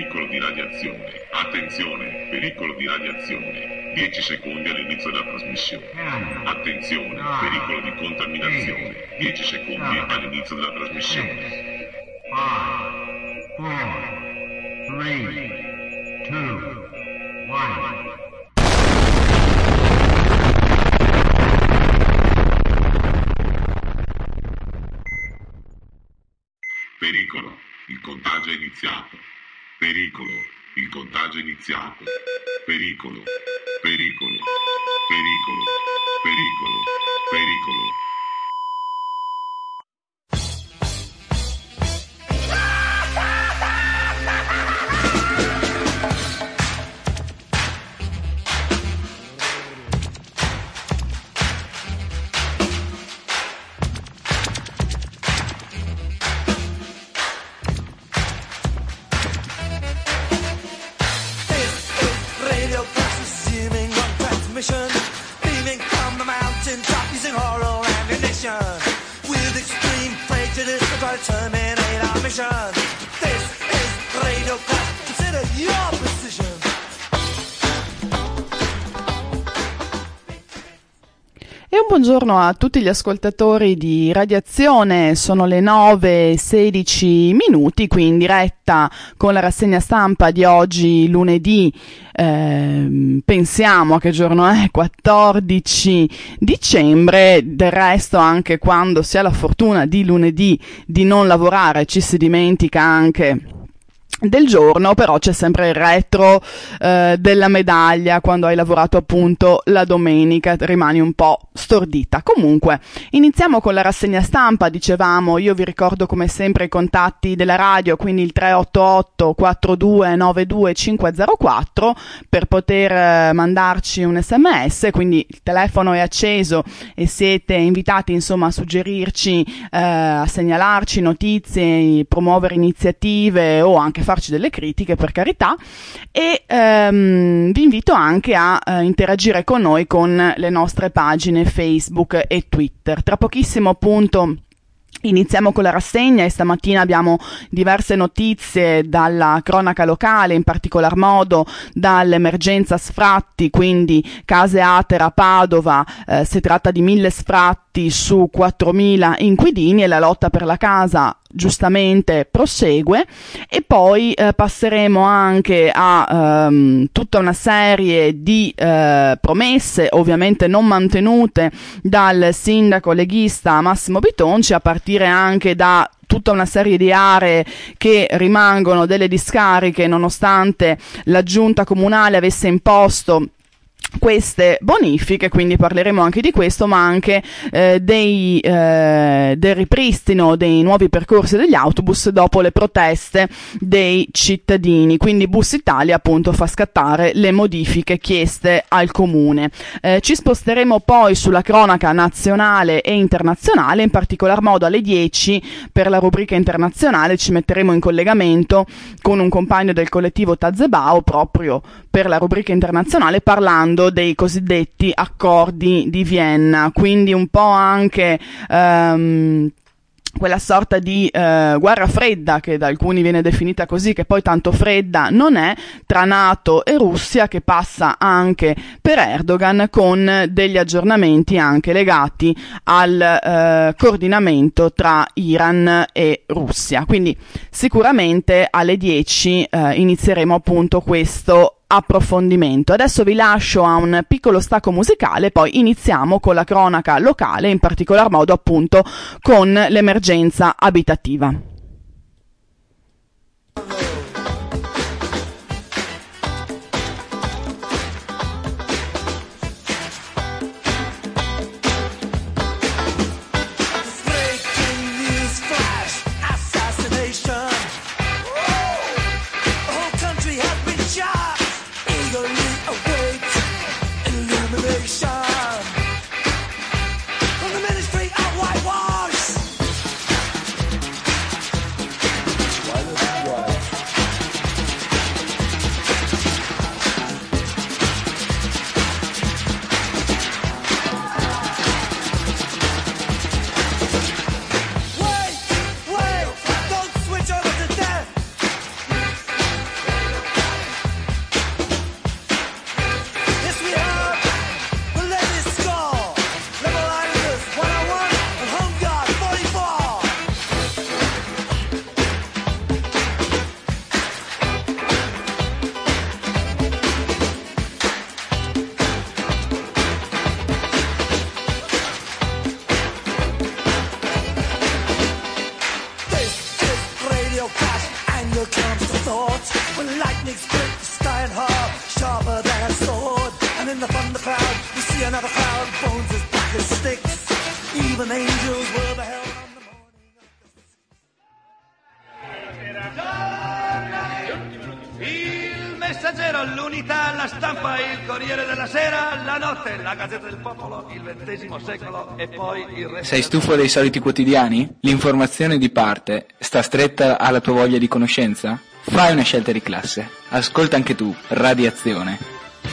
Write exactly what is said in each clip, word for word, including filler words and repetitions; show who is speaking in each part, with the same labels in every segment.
Speaker 1: pericolo di radiazione. Attenzione, pericolo di radiazione. dieci secondi all'inizio della trasmissione. Attenzione, pericolo di contaminazione. dieci secondi all'inizio della trasmissione.
Speaker 2: five, four, three, two, one.
Speaker 1: Pericolo, il contagio è iniziato. Pericolo, il contagio è iniziato. Pericolo, pericolo, pericolo, pericolo, pericolo.
Speaker 3: Beaming from the mountain top using horror ammunition. With extreme prejudice, we're gonna terminate our mission. This is Radio Class, consider your position.
Speaker 4: E un buongiorno a tutti gli ascoltatori di Radiazione, sono le nove e sedici minuti, qui in diretta con la rassegna stampa di oggi, lunedì, eh, pensiamo a che giorno è, quattordici dicembre, del resto anche quando si ha la fortuna di lunedì di non lavorare ci si dimentica anche del giorno, però c'è sempre il retro eh, della medaglia. Quando hai lavorato appunto la domenica rimani un po' stordita. Comunque iniziamo con la rassegna stampa. Dicevamo, io vi ricordo come sempre i contatti della radio, quindi il tre otto otto quattro due nove due cinque zero quattro per poter eh, mandarci un sms, quindi il telefono è acceso e siete invitati insomma a suggerirci, eh, a segnalarci notizie, promuovere iniziative o anche farci delle critiche, per carità, e ehm, vi invito anche a eh, interagire con noi con le nostre pagine Facebook e Twitter. Tra pochissimo appunto iniziamo con la rassegna e stamattina abbiamo diverse notizie dalla cronaca locale, in particolar modo dall'emergenza sfratti, quindi case Atera, Padova, eh, si tratta di mille sfratti su quattromila inquilini e la lotta per la casa giustamente prosegue. E poi eh, passeremo anche a ehm, tutta una serie di eh, promesse ovviamente non mantenute dal sindaco leghista Massimo Bitonci, a partire anche da tutta una serie di aree che rimangono delle discariche nonostante la giunta comunale avesse imposto queste bonifiche, quindi parleremo anche di questo, ma anche eh, dei, eh, del ripristino dei nuovi percorsi degli autobus dopo le proteste dei cittadini. Quindi Bus Italia appunto fa scattare le modifiche chieste al comune. Eh, ci sposteremo poi sulla cronaca nazionale e internazionale, in particolar modo alle dieci per la rubrica internazionale ci metteremo in collegamento con un compagno del collettivo Tazebao proprio per la rubrica internazionale, parlando dei cosiddetti accordi di Vienna, quindi un po' anche um, quella sorta di eh, guerra fredda che da alcuni viene definita così, che poi tanto fredda non è, tra NATO e Russia, che passa anche per Erdogan, con degli aggiornamenti anche legati al eh, coordinamento tra Iran e Russia. Quindi sicuramente alle dieci eh, inizieremo appunto questo approfondimento. Adesso vi lascio a un piccolo stacco musicale, poi iniziamo con la cronaca locale, in particolar modo appunto con l'emergenza abitativa.
Speaker 3: From the Ministry of Whitewash, lightning split the sky and hard, sharper than a sword. And in the thunder cloud, we see another cloud, bones as black as sticks. Even angels were beheld on the morning of the... Il Messaggero, l'Unità, la Stampa, il Corriere della Sera, la Notte, la Gazzetta del Popolo, il ventesimo secolo e poi il resto.
Speaker 5: Sei stufo dei soliti quotidiani? L'informazione di parte sta stretta alla tua voglia di conoscenza? Fai una scelta di classe. Ascolta anche tu Radiazione.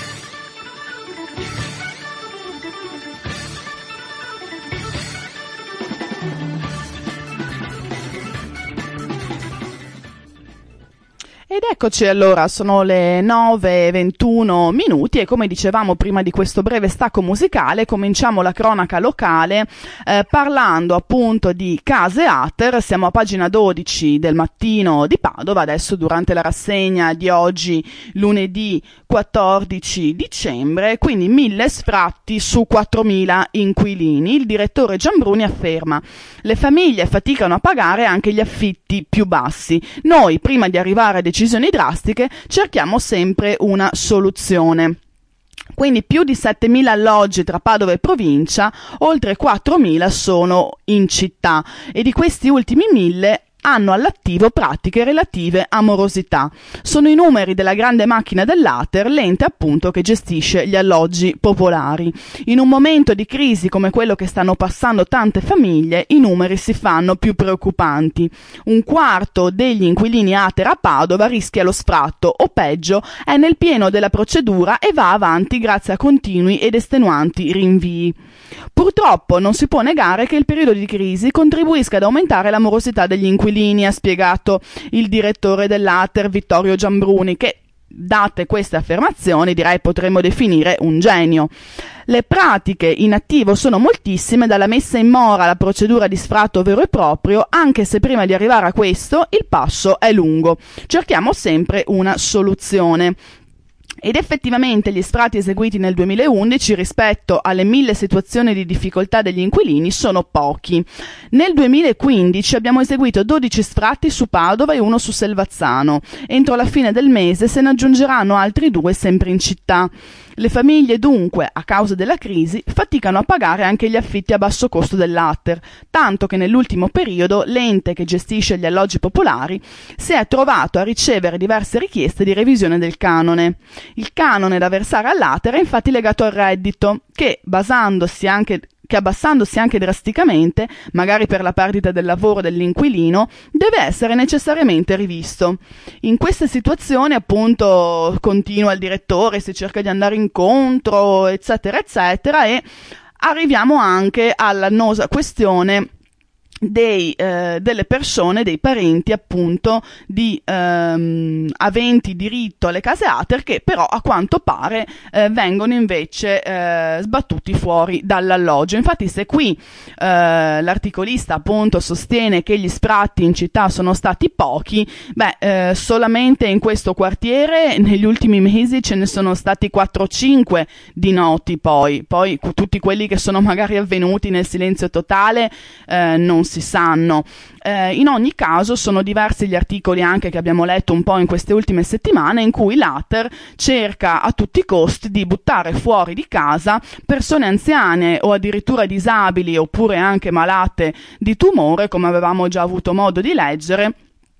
Speaker 4: Ed eccoci allora, sono le nove e ventuno minuti e come dicevamo prima di questo breve stacco musicale cominciamo la cronaca locale eh, parlando appunto di case Ater. Siamo a pagina dodici del Mattino di Padova, adesso durante la rassegna di oggi lunedì quattordici dicembre, quindi mille sfratti su quattromila inquilini. Il direttore Giambruni afferma: le famiglie faticano a pagare anche gli affitti più bassi. Noi prima di arrivare a decisioni drastiche cerchiamo sempre una soluzione. Quindi più di settemila alloggi tra Padova e provincia, oltre quattromila sono in città e di questi ultimi mille hanno all'attivo pratiche relative a morosità. Sono i numeri della grande macchina dell'Ater, l'ente appunto che gestisce gli alloggi popolari. In un momento di crisi come quello che stanno passando tante famiglie, i numeri si fanno più preoccupanti. Un quarto degli inquilini Ater a Padova rischia lo sfratto o peggio è nel pieno della procedura e va avanti grazie a continui ed estenuanti rinvii. Purtroppo non si può negare che il periodo di crisi contribuisca ad aumentare la morosità degli inquilini, ha spiegato il direttore dell'Ater Vittorio Giambruni, che date queste affermazioni direi potremmo definire un genio. Le pratiche in attivo sono moltissime, dalla messa in mora alla procedura di sfratto vero e proprio, anche se prima di arrivare a questo il passo è lungo. Cerchiamo sempre una soluzione. Ed effettivamente gli sfratti eseguiti nel duemilaundici rispetto alle mille situazioni di difficoltà degli inquilini sono pochi. Nel duemilaquindici abbiamo eseguito dodici sfratti su Padova e uno su Selvazzano. Entro la fine del mese se ne aggiungeranno altri due sempre in città. Le famiglie dunque, a causa della crisi, faticano a pagare anche gli affitti a basso costo dell'Ater, tanto che nell'ultimo periodo l'ente che gestisce gli alloggi popolari si è trovato a ricevere diverse richieste di revisione del canone. Il canone da versare all'Ater è infatti legato al reddito, che, basandosi anche che abbassandosi anche drasticamente, magari per la perdita del lavoro dell'inquilino, deve essere necessariamente rivisto. In queste situazioni, appunto, continua il direttore, si cerca di andare incontro, eccetera, eccetera, e arriviamo anche all'annosa questione dei, eh, delle persone, dei parenti appunto di ehm, aventi diritto alle case Ater, che però a quanto pare eh, vengono invece eh, sbattuti fuori dall'alloggio. Infatti se qui eh, l'articolista appunto sostiene che gli sfratti in città sono stati pochi, beh eh, solamente in questo quartiere negli ultimi mesi ce ne sono stati quattro o cinque di noti, poi poi tutti quelli che sono magari avvenuti nel silenzio totale eh, non si sanno. Eh, in ogni caso sono diversi gli articoli anche che abbiamo letto un po' in queste ultime settimane in cui l'Ater cerca a tutti i costi di buttare fuori di casa persone anziane o addirittura disabili oppure anche malate di tumore, come avevamo già avuto modo di leggere,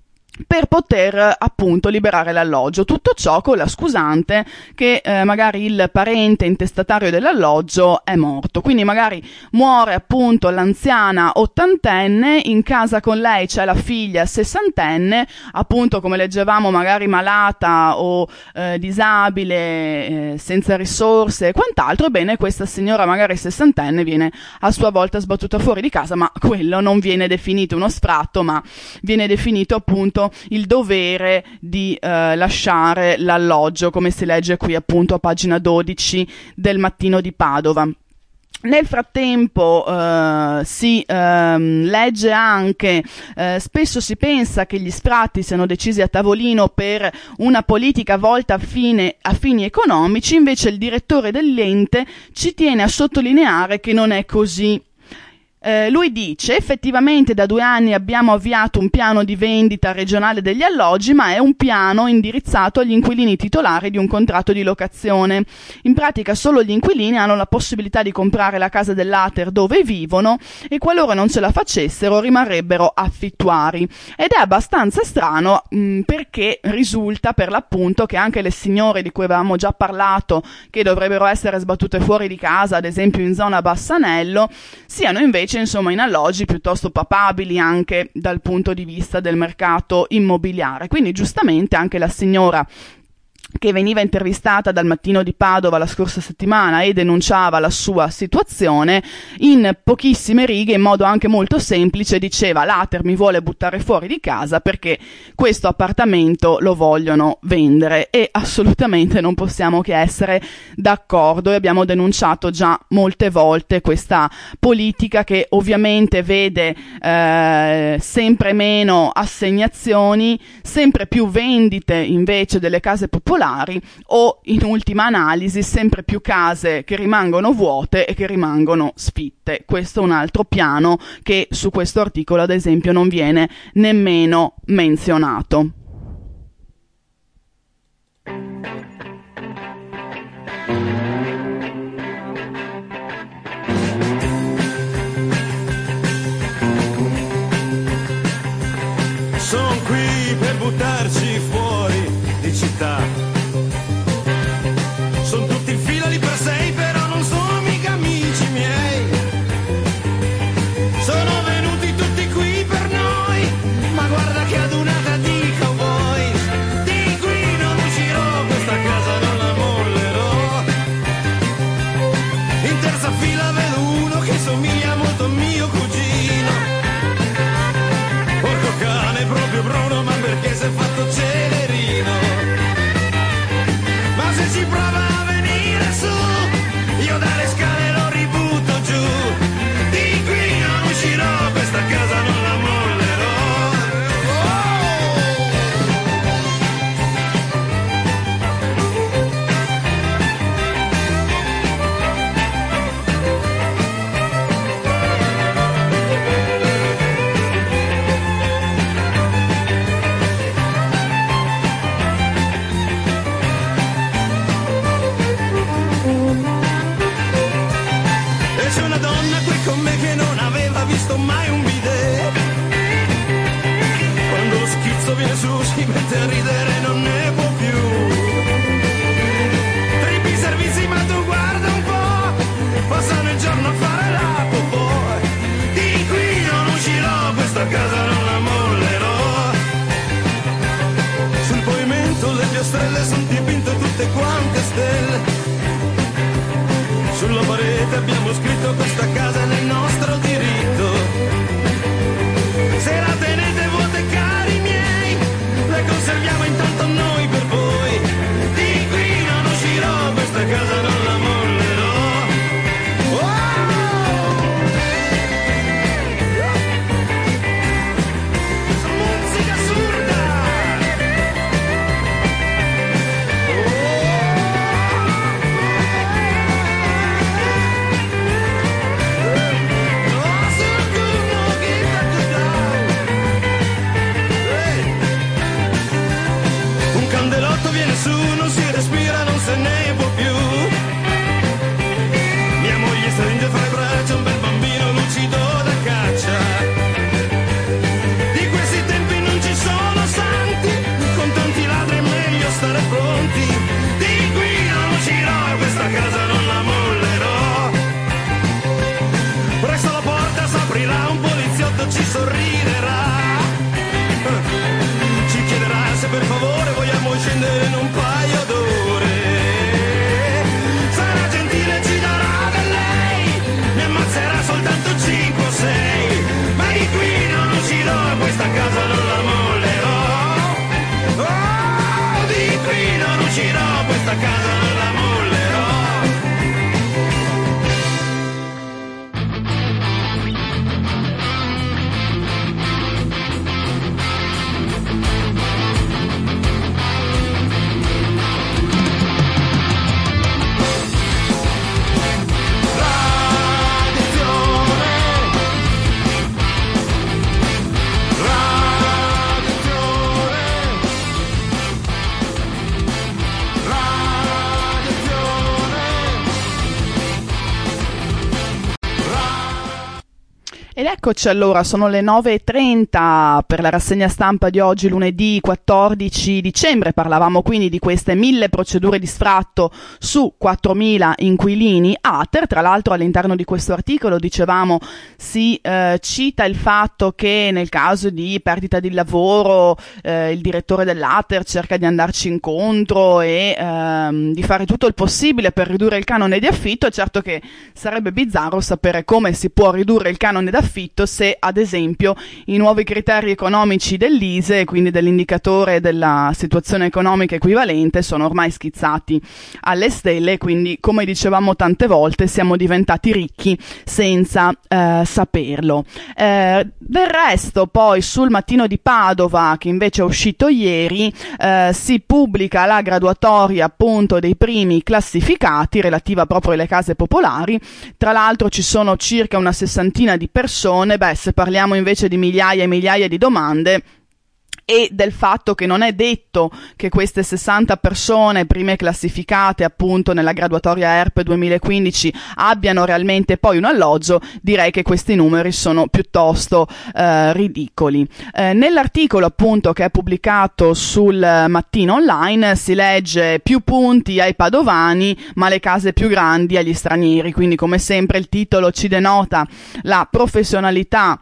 Speaker 4: per poter appunto liberare l'alloggio. Tutto ciò con la scusante che eh, magari il parente intestatario dell'alloggio è morto, quindi magari muore appunto l'anziana ottantenne, in casa con lei c'è la figlia sessantenne, appunto come leggevamo magari malata o eh, disabile, eh, senza risorse e quant'altro. Ebbene questa signora magari sessantenne viene a sua volta sbattuta fuori di casa, ma quello non viene definito uno sfratto, ma viene definito appunto il dovere di eh, lasciare l'alloggio, come si legge qui appunto a pagina dodici del Mattino di Padova. Nel frattempo eh, si eh, legge anche, eh, spesso si pensa che gli sfratti siano decisi a tavolino per una politica volta a, fine, a fini economici, invece il direttore dell'ente ci tiene a sottolineare che non è così. Eh, lui dice: effettivamente da due anni abbiamo avviato un piano di vendita regionale degli alloggi, ma è un piano indirizzato agli inquilini titolari di un contratto di locazione. In pratica solo gli inquilini hanno la possibilità di comprare la casa dell'Ater dove vivono e qualora non ce la facessero rimarrebbero affittuari. Ed è abbastanza strano mh, perché risulta per l'appunto che anche le signore di cui avevamo già parlato, che dovrebbero essere sbattute fuori di casa, ad esempio in zona Bassanello, siano invece insomma in alloggi piuttosto papabili anche dal punto di vista del mercato immobiliare. Quindi giustamente anche la signora che veniva intervistata dal Mattino di Padova la scorsa settimana e denunciava la sua situazione, in pochissime righe, in modo anche molto semplice, diceva: l'Ater mi vuole buttare fuori di casa perché questo appartamento lo vogliono vendere, e assolutamente non possiamo che essere d'accordo, e abbiamo denunciato già molte volte questa politica che ovviamente vede eh, sempre meno assegnazioni, sempre più vendite invece delle case popolari, o in ultima analisi sempre più case che rimangono vuote e che rimangono sfitte. Questo è un altro piano che su questo articolo ad esempio non viene nemmeno menzionato.
Speaker 3: Sono qui per buttarci fuori di città. Sono tutti in fila lì per sei, però non sono mica amici miei. Sono venuti tutti qui per noi, ma guarda che adunata di cowboy. Di qui non uscirò, questa casa non la mollerò. In terza fila vedo uno che somiglia molto a mio cugino. Porco cane, proprio Bruno, ma perché si è fatto celerino? Ma se ci prova a venire su, io dalle scale lo ributto giù. Di qui non uscirò, questa casa non la mollerò. E c'è una donna qui con me che non aveva visto mai un bidet. Quando lo schizzo viene su si mette a ridere e non ne può più. Trippi servizi ma tu guarda un po', passano il giorno a fare la popò. Di qui non uscirò, questa casa non la mollerò. Sul pavimento le piastrelle sono dipinte tutte quante stelle. Sulla parete abbiamo scritto: questa casa è nel nostro diritto. Se la tenete vuote, cari miei, le conserviamo intanto noi per voi. Di qui non uscirò, questa casa non la mollerò. Oh! Musica assurda! Un candelotto viene su, non si respira, non se ne può più. Mia moglie stringe fra le braccia un bel bambino lucido da caccia. Di questi tempi non ci sono santi, con tanti ladri è meglio stare pronti. Di qui non uscirò, questa casa non la mollerò. Presto la porta s'aprirà, un poliziotto ci sorriderà. Ci chiederà se per favore vogliamo scendere in un paio d'ore. Sarà gentile, ci darà del lei, mi ammazzerà soltanto cinque o sei. Ma di qui non uscirò, questa casa non la mollerò. Oh, di qui non uscirò, questa casa non la mollerò.
Speaker 4: eccoci allora, sono le nove e trenta per la rassegna stampa di oggi, lunedì quattordici dicembre. Parlavamo quindi di queste mille procedure di sfratto su quattromila inquilini Ater. Tra l'altro all'interno di questo articolo, dicevamo, si eh, cita il fatto che nel caso di perdita di lavoro eh, il direttore dell'Ater cerca di andarci incontro e ehm, di fare tutto il possibile per ridurre il canone di affitto. Certo che sarebbe bizzarro sapere come si può ridurre il canone d'affitto se ad esempio i nuovi criteri economici dell'I S E, quindi dell'indicatore della situazione economica equivalente, sono ormai schizzati alle stelle, quindi come dicevamo tante volte siamo diventati ricchi senza eh, saperlo. Eh, del resto poi sul Mattino di Padova, che invece è uscito ieri, eh, si pubblica la graduatoria appunto dei primi classificati relativa proprio alle case popolari. Tra l'altro ci sono circa una sessantina di persone. Beh, se parliamo invece di migliaia e migliaia di domande e del fatto che non è detto che queste sessanta persone prime classificate appunto nella graduatoria E R P duemilaquindici abbiano realmente poi un alloggio, direi che questi numeri sono piuttosto eh, ridicoli. Eh, nell'articolo appunto che è pubblicato sul Mattino Online si legge: più punti ai padovani ma le case più grandi agli stranieri. Quindi come sempre il titolo ci denota la professionalità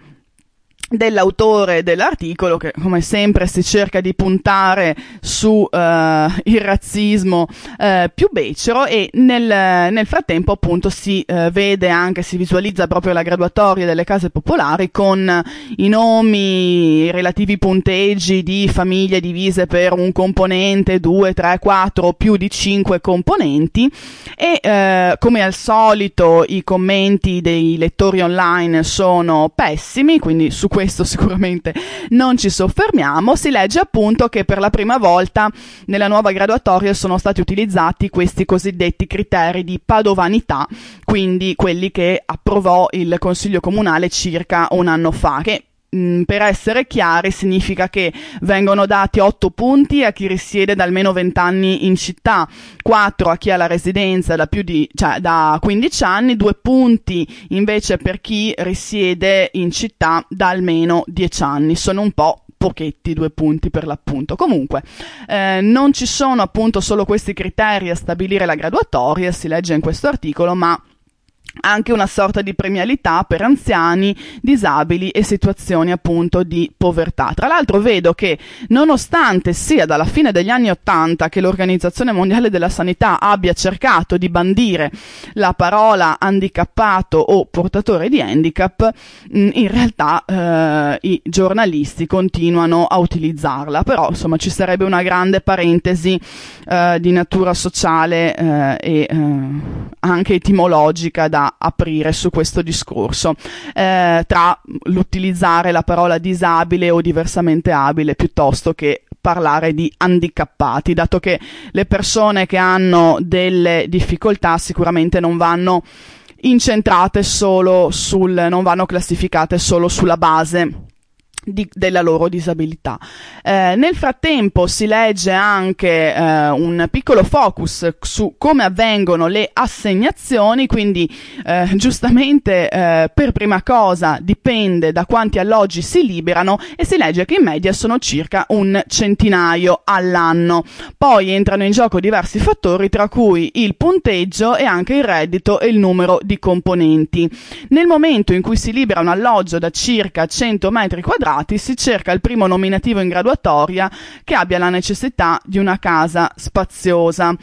Speaker 4: dell'autore dell'articolo, che come sempre si cerca di puntare su uh, il razzismo uh, più becero, e nel, nel frattempo appunto si uh, vede anche, si visualizza proprio la graduatoria delle case popolari con i nomi, i relativi punteggi di famiglie divise per un componente, due, tre, quattro o più di cinque componenti, e uh, come al solito i commenti dei lettori online sono pessimi, quindi su questo sicuramente non ci soffermiamo. Si legge appunto che per la prima volta nella nuova graduatoria sono stati utilizzati questi cosiddetti criteri di padovanità, quindi quelli che approvò il Consiglio Comunale circa un anno fa, che per essere chiari significa che vengono dati otto punti a chi risiede da almeno venti anni in città, quattro a chi ha la residenza da più di, cioè da quindici anni, due punti invece per chi risiede in città da almeno dieci anni. Sono un po' pochetti due punti per l'appunto. Comunque eh, non ci sono appunto solo questi criteri a stabilire la graduatoria, si legge in questo articolo, ma anche una sorta di premialità per anziani, disabili e situazioni appunto di povertà. Tra l'altro vedo che nonostante sia dalla fine degli anni Ottanta che l'Organizzazione Mondiale della Sanità abbia cercato di bandire la parola handicappato o portatore di handicap, in realtà eh, i giornalisti continuano a utilizzarla. Però insomma ci sarebbe una grande parentesi eh, di natura sociale eh, e eh, anche etimologica da aprire su questo discorso, eh, tra l'utilizzare la parola disabile o diversamente abile piuttosto che parlare di handicappati, dato che le persone che hanno delle difficoltà sicuramente non vanno incentrate solo sul, non vanno classificate solo sulla base Di, della loro disabilità. Eh, nel frattempo si legge anche eh, un piccolo focus su come avvengono le assegnazioni, quindi eh, giustamente eh, per prima cosa dipende da quanti alloggi si liberano, e si legge che in media sono circa un centinaio all'anno. Poi entrano in gioco diversi fattori, tra cui il punteggio e anche il reddito e il numero di componenti. Nel momento in cui si libera un alloggio da circa cento metri quadrati si cerca il primo nominativo in graduatoria che abbia la necessità di una casa spaziosa.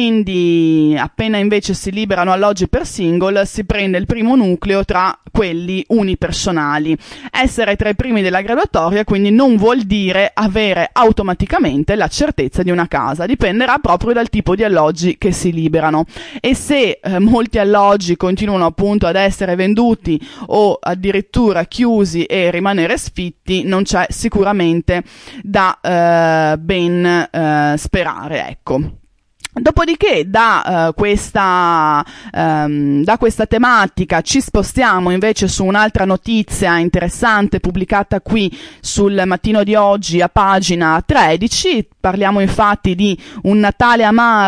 Speaker 4: Quindi appena invece si liberano alloggi per single si prende il primo nucleo tra quelli unipersonali. Essere tra i primi della graduatoria quindi non vuol dire avere automaticamente la certezza di una casa, dipenderà proprio dal tipo di alloggi che si liberano, e se eh, molti alloggi continuano appunto ad essere venduti o addirittura chiusi e rimanere sfitti, non c'è sicuramente da eh, ben eh, sperare, ecco. Dopodiché da, uh, questa, um, da questa tematica ci spostiamo invece su un'altra notizia interessante pubblicata qui sul Mattino di oggi a pagina tredici. Parliamo infatti di un Natale amaro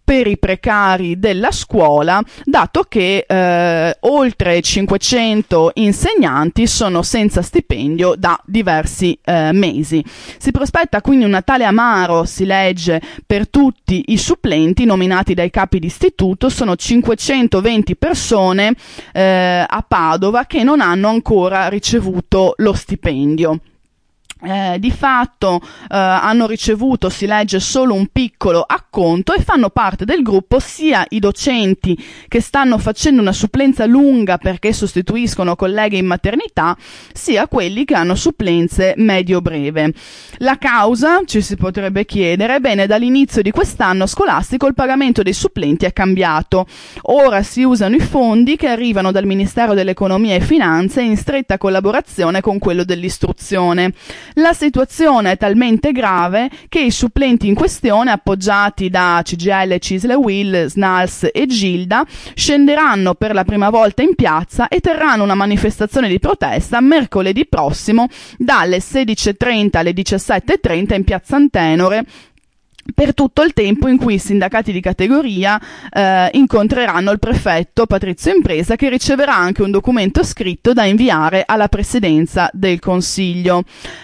Speaker 4: per i precari della scuola, dato che eh, oltre cinquecento insegnanti sono senza stipendio da diversi eh, mesi. Si prospetta quindi un Natale amaro, si legge, per tutti i supplenti nominati dai capi d'istituto. Sono cinquecentoventi persone eh, a Padova che non hanno ancora ricevuto lo stipendio. Eh, di fatto eh, hanno ricevuto, si legge, solo un piccolo acconto e fanno parte del gruppo sia i docenti che stanno facendo una supplenza lunga perché sostituiscono colleghe in maternità, sia quelli che hanno supplenze medio-breve. La causa, ci si potrebbe chiedere, bene, dall'inizio di quest'anno scolastico il pagamento dei supplenti è cambiato. Ora si usano i fondi che arrivano dal Ministero dell'Economia e Finanze in stretta collaborazione con quello dell'istruzione. La situazione è talmente grave che i supplenti in questione, appoggiati da C G I L, CISL e U I L, S N A L S e Gilda, scenderanno per la prima volta in piazza e terranno una manifestazione di protesta mercoledì prossimo dalle sedici e trenta alle diciassette e trenta in piazza Antenore, per tutto il tempo in cui i sindacati di categoria eh, incontreranno il prefetto Patrizio Impresa, che riceverà anche un documento scritto da inviare alla presidenza del Consiglio.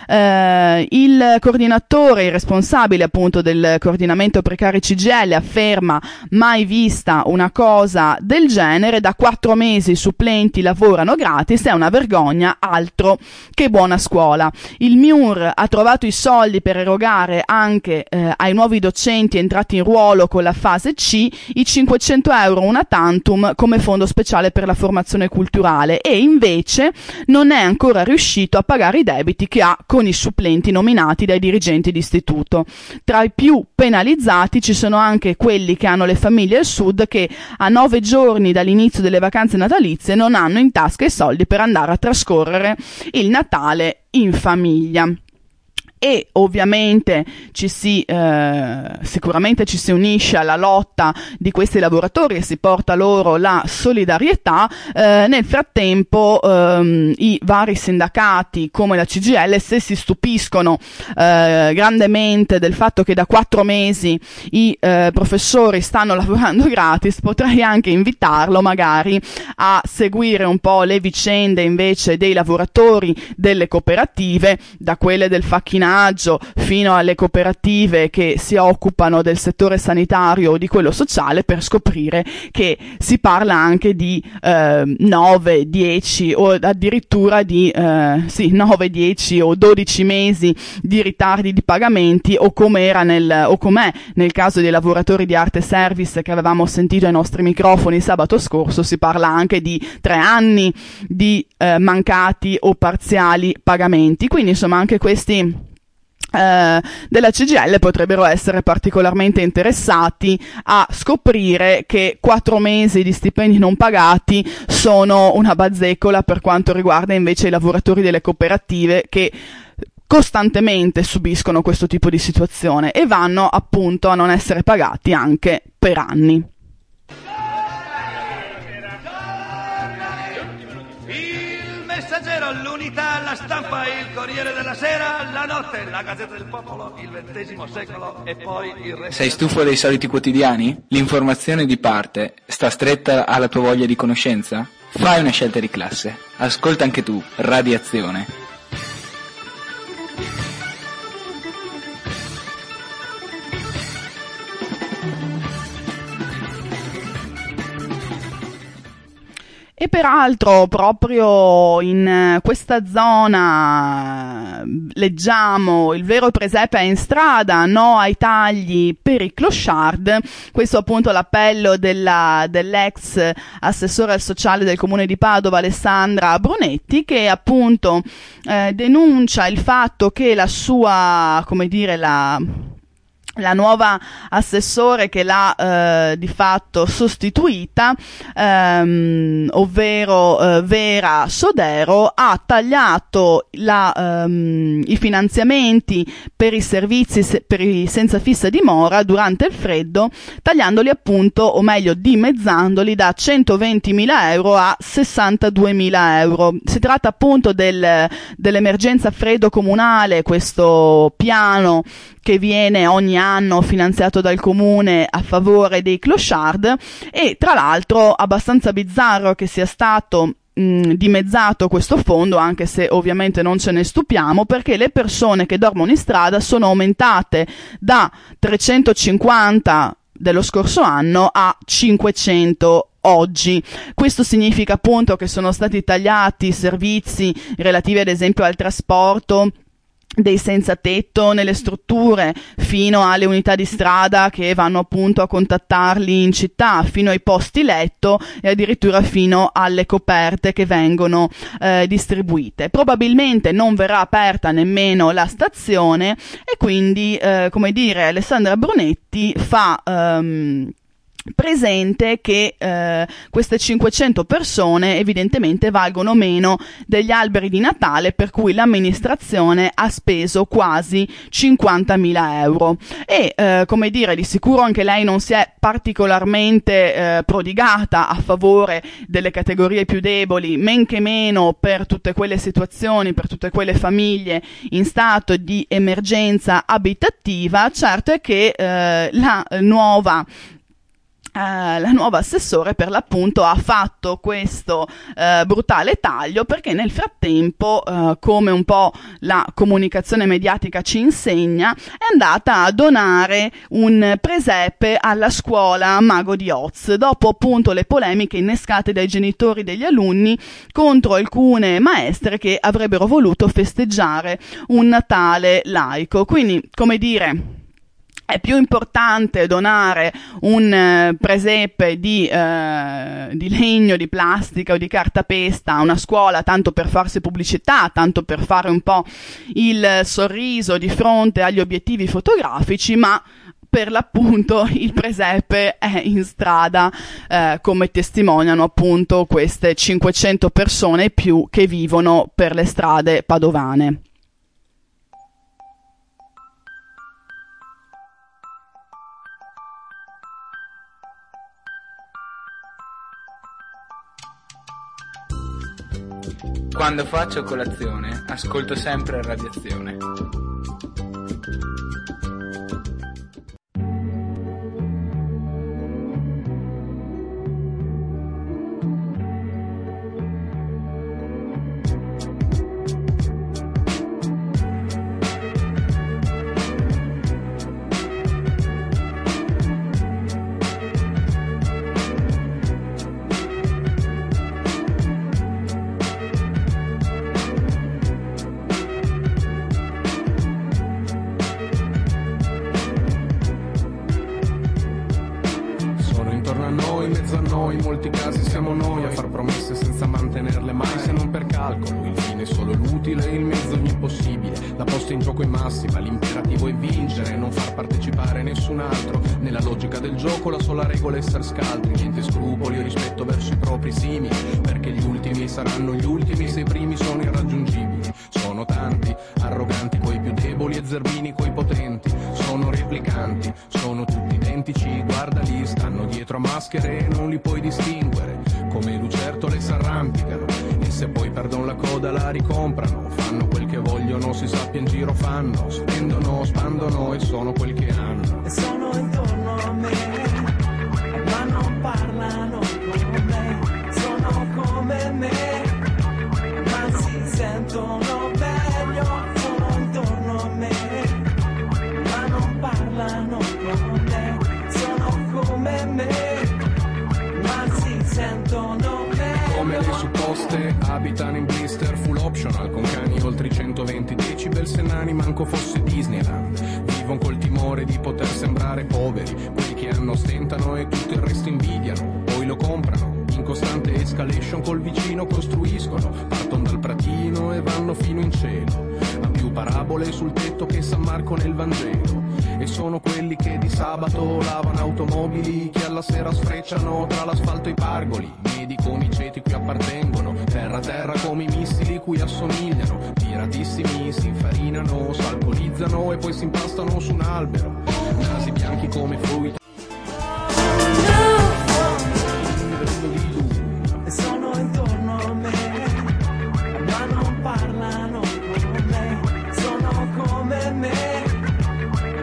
Speaker 4: Eh, il coordinatore, il responsabile appunto del coordinamento precari C G I L, afferma: mai vista una cosa del genere, da quattro mesi i supplenti lavorano gratis, è una vergogna, altro che buona scuola. Il M I U R ha trovato i soldi per erogare anche eh, ai nuovi docenti entrati in ruolo con la fase C i cinquecento euro una tantum come fondo speciale per la formazione culturale, e invece non è ancora riuscito a pagare i debiti che ha con i supplenti nominati dai dirigenti d'istituto. Tra i più penalizzati ci sono anche quelli che hanno le famiglie al sud, che a nove giorni dall'inizio delle vacanze natalizie non hanno in tasca i soldi per andare a trascorrere il Natale in famiglia. E ovviamente ci si eh, sicuramente ci si unisce alla lotta di questi lavoratori e si porta loro la solidarietà. Eh, nel frattempo ehm, i vari sindacati come la C G I L, se si stupiscono eh, grandemente del fatto che da quattro mesi i eh, professori stanno lavorando gratis, potrei anche invitarlo magari a seguire un po' le vicende invece dei lavoratori delle cooperative, da quelle del facchinaggio fino alle cooperative che si occupano del settore sanitario o di quello sociale, per scoprire che si parla anche di eh, nove, dieci o addirittura di eh, sì, nove, dieci o dodici mesi di ritardi di pagamenti, o come era nel o com'è nel caso dei lavoratori di Arte Service che avevamo sentito ai nostri microfoni sabato scorso. Si parla anche di tre anni di eh, mancati o parziali pagamenti. Quindi insomma anche questi Uh, della C G I L potrebbero essere particolarmente interessati a scoprire che quattro mesi di stipendi non pagati sono una bazzecola per quanto riguarda invece i lavoratori delle cooperative, che costantemente subiscono questo tipo di situazione e vanno appunto a non essere pagati anche per anni.
Speaker 3: L'Unità, la Stampa, il Corriere della Sera, la Notte, la Gazzetta del Popolo, il ventesimo secolo e poi il resto.
Speaker 5: Sei stufo dei soliti quotidiani? L'informazione di parte sta stretta alla tua voglia di conoscenza? Fai una scelta di classe. Ascolta anche tu Radiazione.
Speaker 4: E peraltro proprio in questa zona leggiamo: il vero presepe è in strada, no ai tagli per i clochard. Questo appunto l'appello della, dell'ex assessore al sociale del comune di Padova Alessandra Brunetti, che appunto eh, denuncia il fatto che la sua, come dire, la... la nuova assessore che l'ha eh, di fatto sostituita, ehm, ovvero eh, Vera Sodero, ha tagliato la, ehm, i finanziamenti per i servizi se, per i senza fissa dimora durante il freddo, tagliandoli appunto, o meglio dimezzandoli, da centoventimila euro a sessantaduemila euro. Si tratta appunto del, dell'emergenza freddo comunale, questo piano che viene ogni anno finanziato dal comune a favore dei clochard, e tra l'altro abbastanza bizzarro che sia stato mh, dimezzato questo fondo, anche se ovviamente non ce ne stupiamo, perché le persone che dormono in strada sono aumentate da trecentocinquanta dello scorso anno a cinquecento oggi. Questo significa appunto che sono stati tagliati servizi relativi ad esempio al trasporto dei senza tetto nelle strutture, fino alle unità di strada che vanno appunto a contattarli in città, fino ai posti letto e addirittura fino alle coperte che vengono eh, distribuite. Probabilmente non verrà aperta nemmeno la stazione, e quindi eh, come dire, Alessandra Brunetti fa ehm, presente che eh, queste cinquecento persone evidentemente valgono meno degli alberi di Natale, per cui l'amministrazione ha speso quasi cinquantamila euro, e eh, come dire, di sicuro anche lei non si è particolarmente eh, prodigata a favore delle categorie più deboli, men che meno per tutte quelle situazioni, per tutte quelle famiglie in stato di emergenza abitativa. Certo è che eh, la nuova Uh, la nuova assessore per l'appunto ha fatto questo uh, brutale taglio, perché nel frattempo, uh, come un po' la comunicazione mediatica ci insegna, è andata a donare un presepe alla scuola Mago di Oz, dopo appunto le polemiche innescate dai genitori degli alunni contro alcune maestre che avrebbero voluto festeggiare un Natale laico. Quindi, come dire, è più importante donare un eh, presepe di, eh, di legno, di plastica o di cartapesta a una scuola, tanto per farsi pubblicità, tanto per fare un po' il sorriso di fronte agli obiettivi fotografici, ma per l'appunto il presepe è in strada, eh, come testimoniano appunto queste cinquecento persone più che vivono per le strade padovane.
Speaker 5: Quando faccio colazione, ascolto sempre Radiazione.
Speaker 6: Essere scaltri, niente scrupoli o rispetto verso i propri simili, perché gli ultimi saranno gli ultimi se i primi sono irraggiungibili. Sono tanti, arroganti coi più deboli e zerbini coi potenti, sono replicanti, sono tutti identici, guardali, stanno dietro a maschere e non li puoi distinguere, come lucertole s'arrampicano e se poi perdono la coda la ricomprano, fanno quel che vogliono, si sappia in giro fanno, spendono, spandono e sono quel che hanno.
Speaker 3: E sono intorno a me, ma non parlano con me, sono come me, ma si sentono meglio, sono intorno a me, ma non parlano con me, sono come me, ma si sentono meglio.
Speaker 6: Come le supposte abitano in blister full optional, con cani oltre i centoventi decibel, se nani manco fosse Disneyland. Vivono col timore di poter sembrare poveri, quelli che hanno stentano e tutto il resto invidiano, poi lo comprano, in costante escalation col vicino costruiscono, partono dal pratino e vanno fino in cielo, ha più parabole sul tetto che San Marco nel Vangelo, e sono quelli che di sabato lavano automobili, che alla sera sfrecciano tra l'asfalto e i pargoli, medi come i ceti cui appartengono, terra terra come i missili cui assomigliano, tiratissimi si infarinano, s'alcolizzano e poi si impastano su un albero, nasi bianchi come frutti.
Speaker 3: Sono intorno a me, ma non parlano con me, sono come me,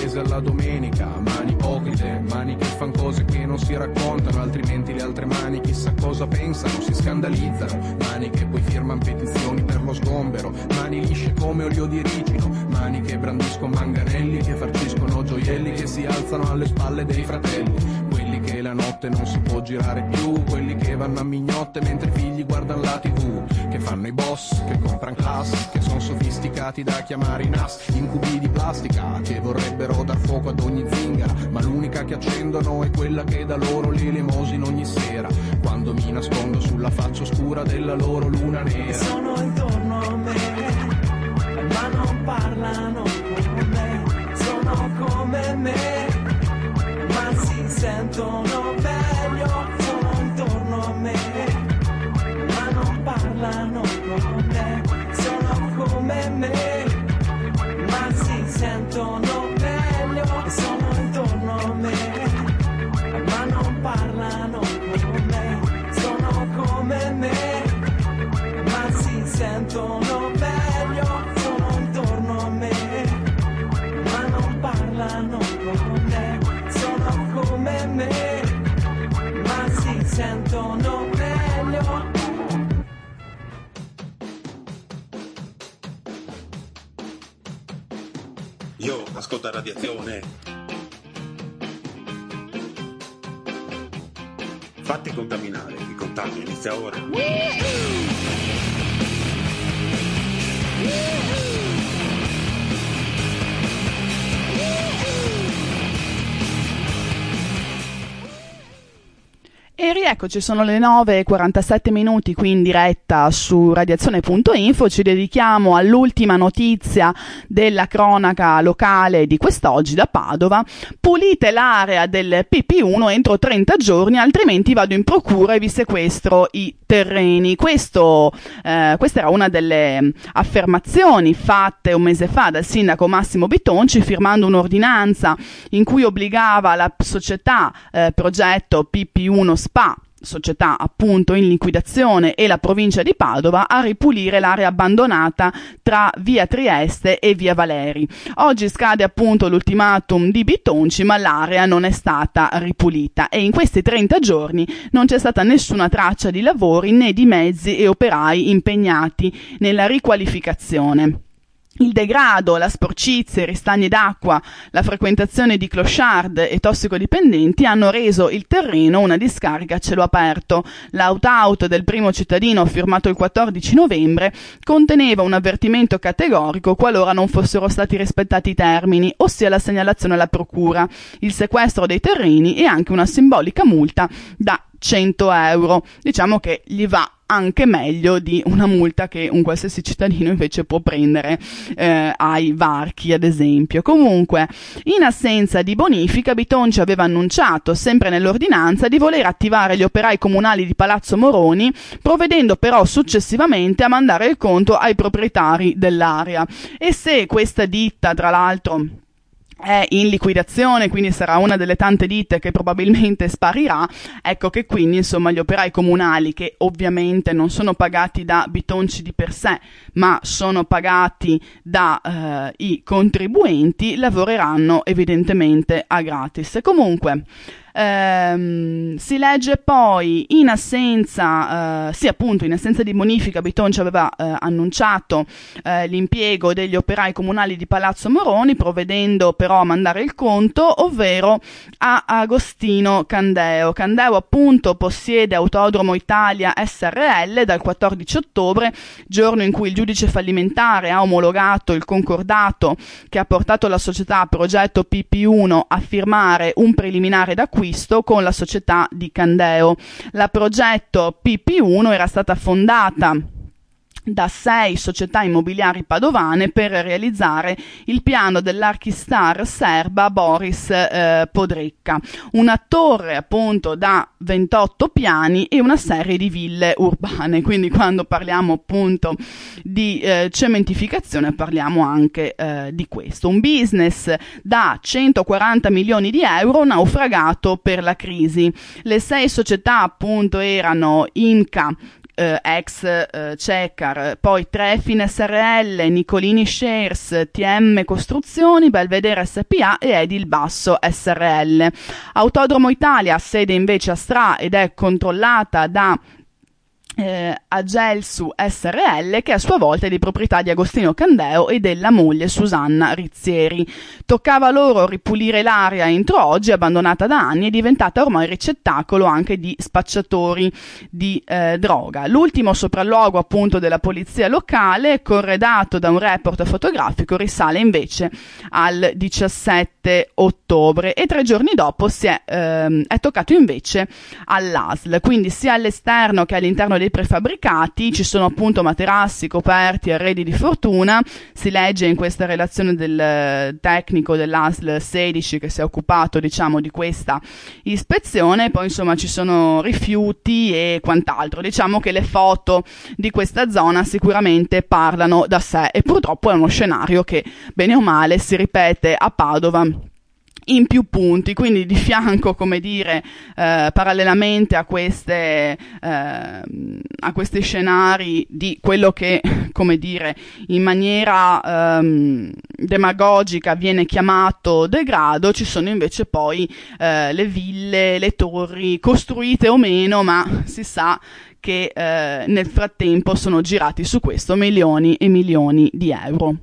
Speaker 6: chiesa alla domenica, mani ipocrite, mani che fan cose che non si raccontano, altrimenti le altre mani chissà cosa pensano, si scandalizzano, mani che poi firman petizioni per lo sgombero, mani lisce come olio di ricino, mani che brandiscono manganelli, che farciscono gioielli, che si alzano alle spalle dei fratelli, quelli che la notte non si può girare più, quelli che vanno a mignotte mentre i figli guardano la tivù, che fanno i boss, che compran class, che sono sofisticati da chiamare i N A S, incubi di plastica, che vorrebbero dar fuoco ad ogni zingara, ma l'unica che accendono è quella che dà loro l'elemosina ogni sera, quando mi nascondo sulla faccia oscura della loro luna nera.
Speaker 3: Sono intorno a me, ma non parlano con me, sono come me, ma si sentono meglio, sono intorno a me, ma non parlano con me, sono come me, ma si sentono meglio, sono intorno a me, ma non parlano con me, sono come me, ma si sentono meglio, sono intorno a me, ma non parlano con me, sono come me, ma si sentono meglio.
Speaker 7: Io ascolto Radiazione. Fatti contaminare, il contagio inizia ora.
Speaker 4: E rieccoci, sono le nove e quarantasette minuti qui in diretta su radiazione punto info. Ci dedichiamo all'ultima notizia della cronaca locale di quest'oggi da Padova. Pulite l'area del P P uno entro trenta giorni, altrimenti vado in procura e vi sequestro i terreni. Questo, eh, questa era una delle affermazioni fatte un mese fa dal sindaco Massimo Bitonci, firmando un'ordinanza in cui obbligava la società eh, progetto P P uno Spa, società appunto in liquidazione, e la provincia di Padova a ripulire l'area abbandonata tra via Trieste e via Valeri. Oggi scade appunto l'ultimatum di Bitonci, ma l'area non è stata ripulita e in questi trenta giorni non c'è stata nessuna traccia di lavori né di mezzi e operai impegnati nella riqualificazione. Il degrado, la sporcizia, i ristagni d'acqua, la frequentazione di clochard e tossicodipendenti hanno reso il terreno una discarica a cielo aperto. L'out-out del primo cittadino, firmato il quattordici novembre, conteneva un avvertimento categorico qualora non fossero stati rispettati i termini, ossia la segnalazione alla procura, il sequestro dei terreni e anche una simbolica multa da cento euro. Diciamo che gli va anche meglio di una multa che un qualsiasi cittadino invece può prendere eh, ai varchi, ad esempio. Comunque, in assenza di bonifica, Bitonci aveva annunciato, sempre nell'ordinanza, di voler attivare gli operai comunali di Palazzo Moroni, provvedendo però successivamente a mandare il conto ai proprietari dell'area. E se questa ditta, tra l'altro, è in liquidazione, quindi sarà una delle tante ditte che probabilmente sparirà, ecco che quindi insomma gli operai comunali, che ovviamente non sono pagati da Bitonci di per sé, ma sono pagati da eh, i contribuenti, lavoreranno evidentemente a gratis. Comunque Ehm, si legge poi in assenza, eh, sì appunto in assenza di bonifica, Bitonci aveva eh, annunciato eh, l'impiego degli operai comunali di Palazzo Moroni, provvedendo però a mandare il conto, ovvero a Agostino Candeo. Candeo appunto possiede Autodromo Italia S R L dal quattordici ottobre, giorno in cui il giudice fallimentare ha omologato il concordato che ha portato la società Progetto P P uno a firmare un preliminare d'acquisto con la società di Candeo. La Progetto P P uno era stata fondata da sei società immobiliari padovane per realizzare il piano dell'archistar serba Boris eh, Podrecca, una torre appunto da ventotto piani e una serie di ville urbane. Quindi quando parliamo appunto di eh, cementificazione parliamo anche eh, di questo, un business da centoquaranta milioni di euro naufragato per la crisi. Le sei società appunto erano Imca, eh, ex eh, Cecar, poi Trefin S R L, Nicolini Shares, T M Costruzioni, Belvedere S P A e Edil Basso S R L. Autodromo Italia ha sede invece a Stra ed è controllata da Eh, Agelsu S R L, che a sua volta è di proprietà di Agostino Candeo e della moglie Susanna Rizzieri. Toccava loro ripulire l'area entro oggi, abbandonata da anni e diventata ormai ricettacolo anche di spacciatori di eh, droga. L'ultimo sopralluogo appunto della polizia locale, corredato da un report fotografico, risale invece al diciassette ottobre e tre giorni dopo si è, ehm, è toccato invece all'A S L, quindi sia all'esterno che all'interno dei prefabbricati ci sono appunto materassi, coperti, arredi di fortuna. Si legge in questa relazione del tecnico dell'A S L sedici che si è occupato diciamo di questa ispezione. Poi insomma ci sono rifiuti e quant'altro. Diciamo che le foto di questa zona sicuramente parlano da sé e purtroppo è uno scenario che bene o male si ripete a Padova in più punti, quindi di fianco, come dire, eh, parallelamente a queste eh, a questi scenari di quello che, come dire, in maniera ehm, demagogica viene chiamato degrado, ci sono invece poi eh, le ville, le torri, costruite o meno, ma si sa che eh, nel frattempo sono girati su questo milioni e milioni di euro.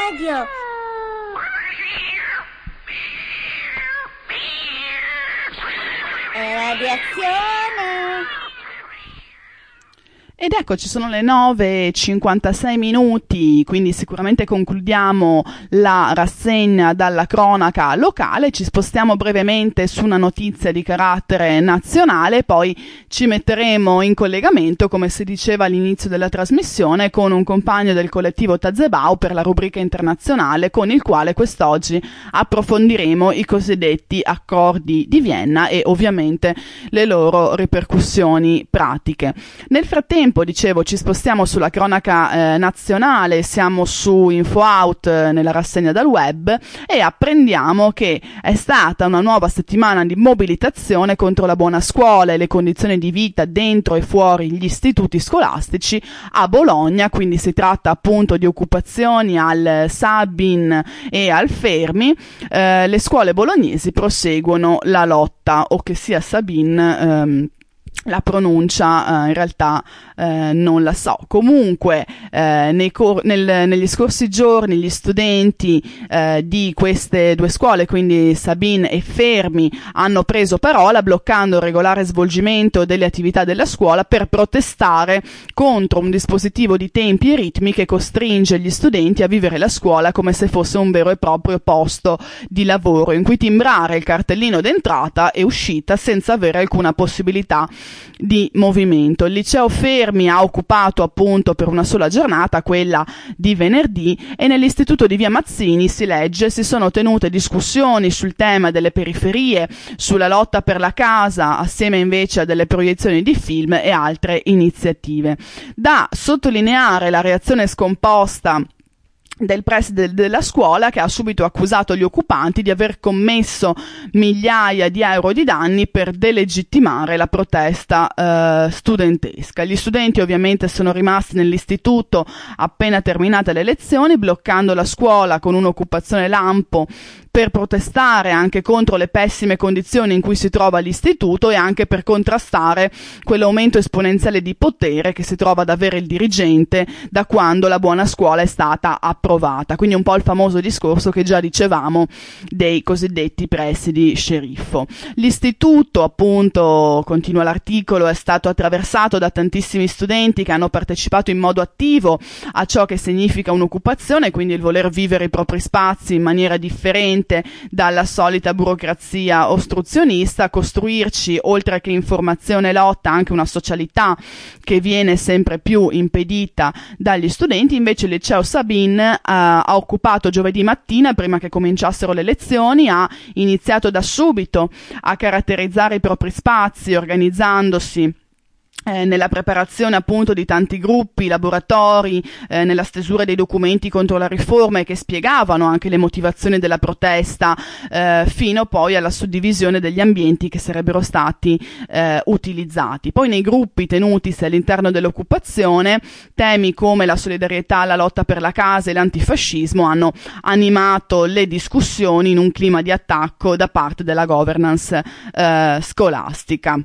Speaker 8: radio. È radiazione.
Speaker 4: Ed eccoci, sono le nove e cinquantasei minuti, quindi sicuramente concludiamo la rassegna dalla cronaca locale, ci spostiamo brevemente su una notizia di carattere nazionale, poi ci metteremo in collegamento, come si diceva all'inizio della trasmissione, con un compagno del collettivo Tazebau per la rubrica internazionale, con il quale quest'oggi approfondiremo i cosiddetti accordi di Vienna e ovviamente le loro ripercussioni pratiche. Nel frattempo, dicevo, ci spostiamo sulla cronaca eh, nazionale, siamo su InfoOut eh, nella rassegna dal web e apprendiamo che è stata una nuova settimana di mobilitazione contro la buona scuola e le condizioni di vita dentro e fuori gli istituti scolastici a Bologna, quindi si tratta appunto di occupazioni al Sabin e al Fermi. Eh, le scuole bolognesi proseguono la lotta, o che sia Sabin, ehm, la pronuncia eh, in realtà eh, non la so. Comunque eh, nei cor- nel, negli scorsi giorni gli studenti eh, di queste due scuole, quindi Sabin e Fermi, hanno preso parola bloccando il regolare svolgimento delle attività della scuola per protestare contro un dispositivo di tempi e ritmi che costringe gli studenti a vivere la scuola come se fosse un vero e proprio posto di lavoro in cui timbrare il cartellino d'entrata e uscita senza avere alcuna possibilità di movimento. Il liceo Fermi ha occupato appunto per una sola giornata, quella di venerdì, e nell'istituto di via Mazzini, si legge, si sono tenute discussioni sul tema delle periferie, sulla lotta per la casa, assieme invece a delle proiezioni di film e altre iniziative. Da sottolineare la reazione scomposta del preside della scuola, che ha subito accusato gli occupanti di aver commesso migliaia di euro di danni per delegittimare la protesta eh, studentesca. Gli studenti ovviamente sono rimasti nell'istituto appena terminate le lezioni, bloccando la scuola con un'occupazione lampo per protestare anche contro le pessime condizioni in cui si trova l'istituto e anche per contrastare quell'aumento esponenziale di potere che si trova ad avere il dirigente da quando la buona scuola è stata approvata. Quindi un po' il famoso discorso che già dicevamo dei cosiddetti presidi sceriffo. L'istituto, appunto, continua l'articolo, è stato attraversato da tantissimi studenti che hanno partecipato in modo attivo a ciò che significa un'occupazione, quindi il voler vivere i propri spazi in maniera differente dalla solita burocrazia ostruzionista, costruirci, oltre che informazione e lotta, anche una socialità che viene sempre più impedita dagli studenti. Invece il liceo Sabin eh, ha occupato giovedì mattina, prima che cominciassero le lezioni, ha iniziato da subito a caratterizzare i propri spazi, organizzandosi Eh, nella preparazione appunto di tanti gruppi, laboratori, eh, nella stesura dei documenti contro la riforma che spiegavano anche le motivazioni della protesta, eh, fino poi alla suddivisione degli ambienti che sarebbero stati eh, utilizzati. Poi nei gruppi tenutisi all'interno dell'occupazione, temi come la solidarietà, la lotta per la casa e l'antifascismo hanno animato le discussioni in un clima di attacco da parte della governance eh, scolastica.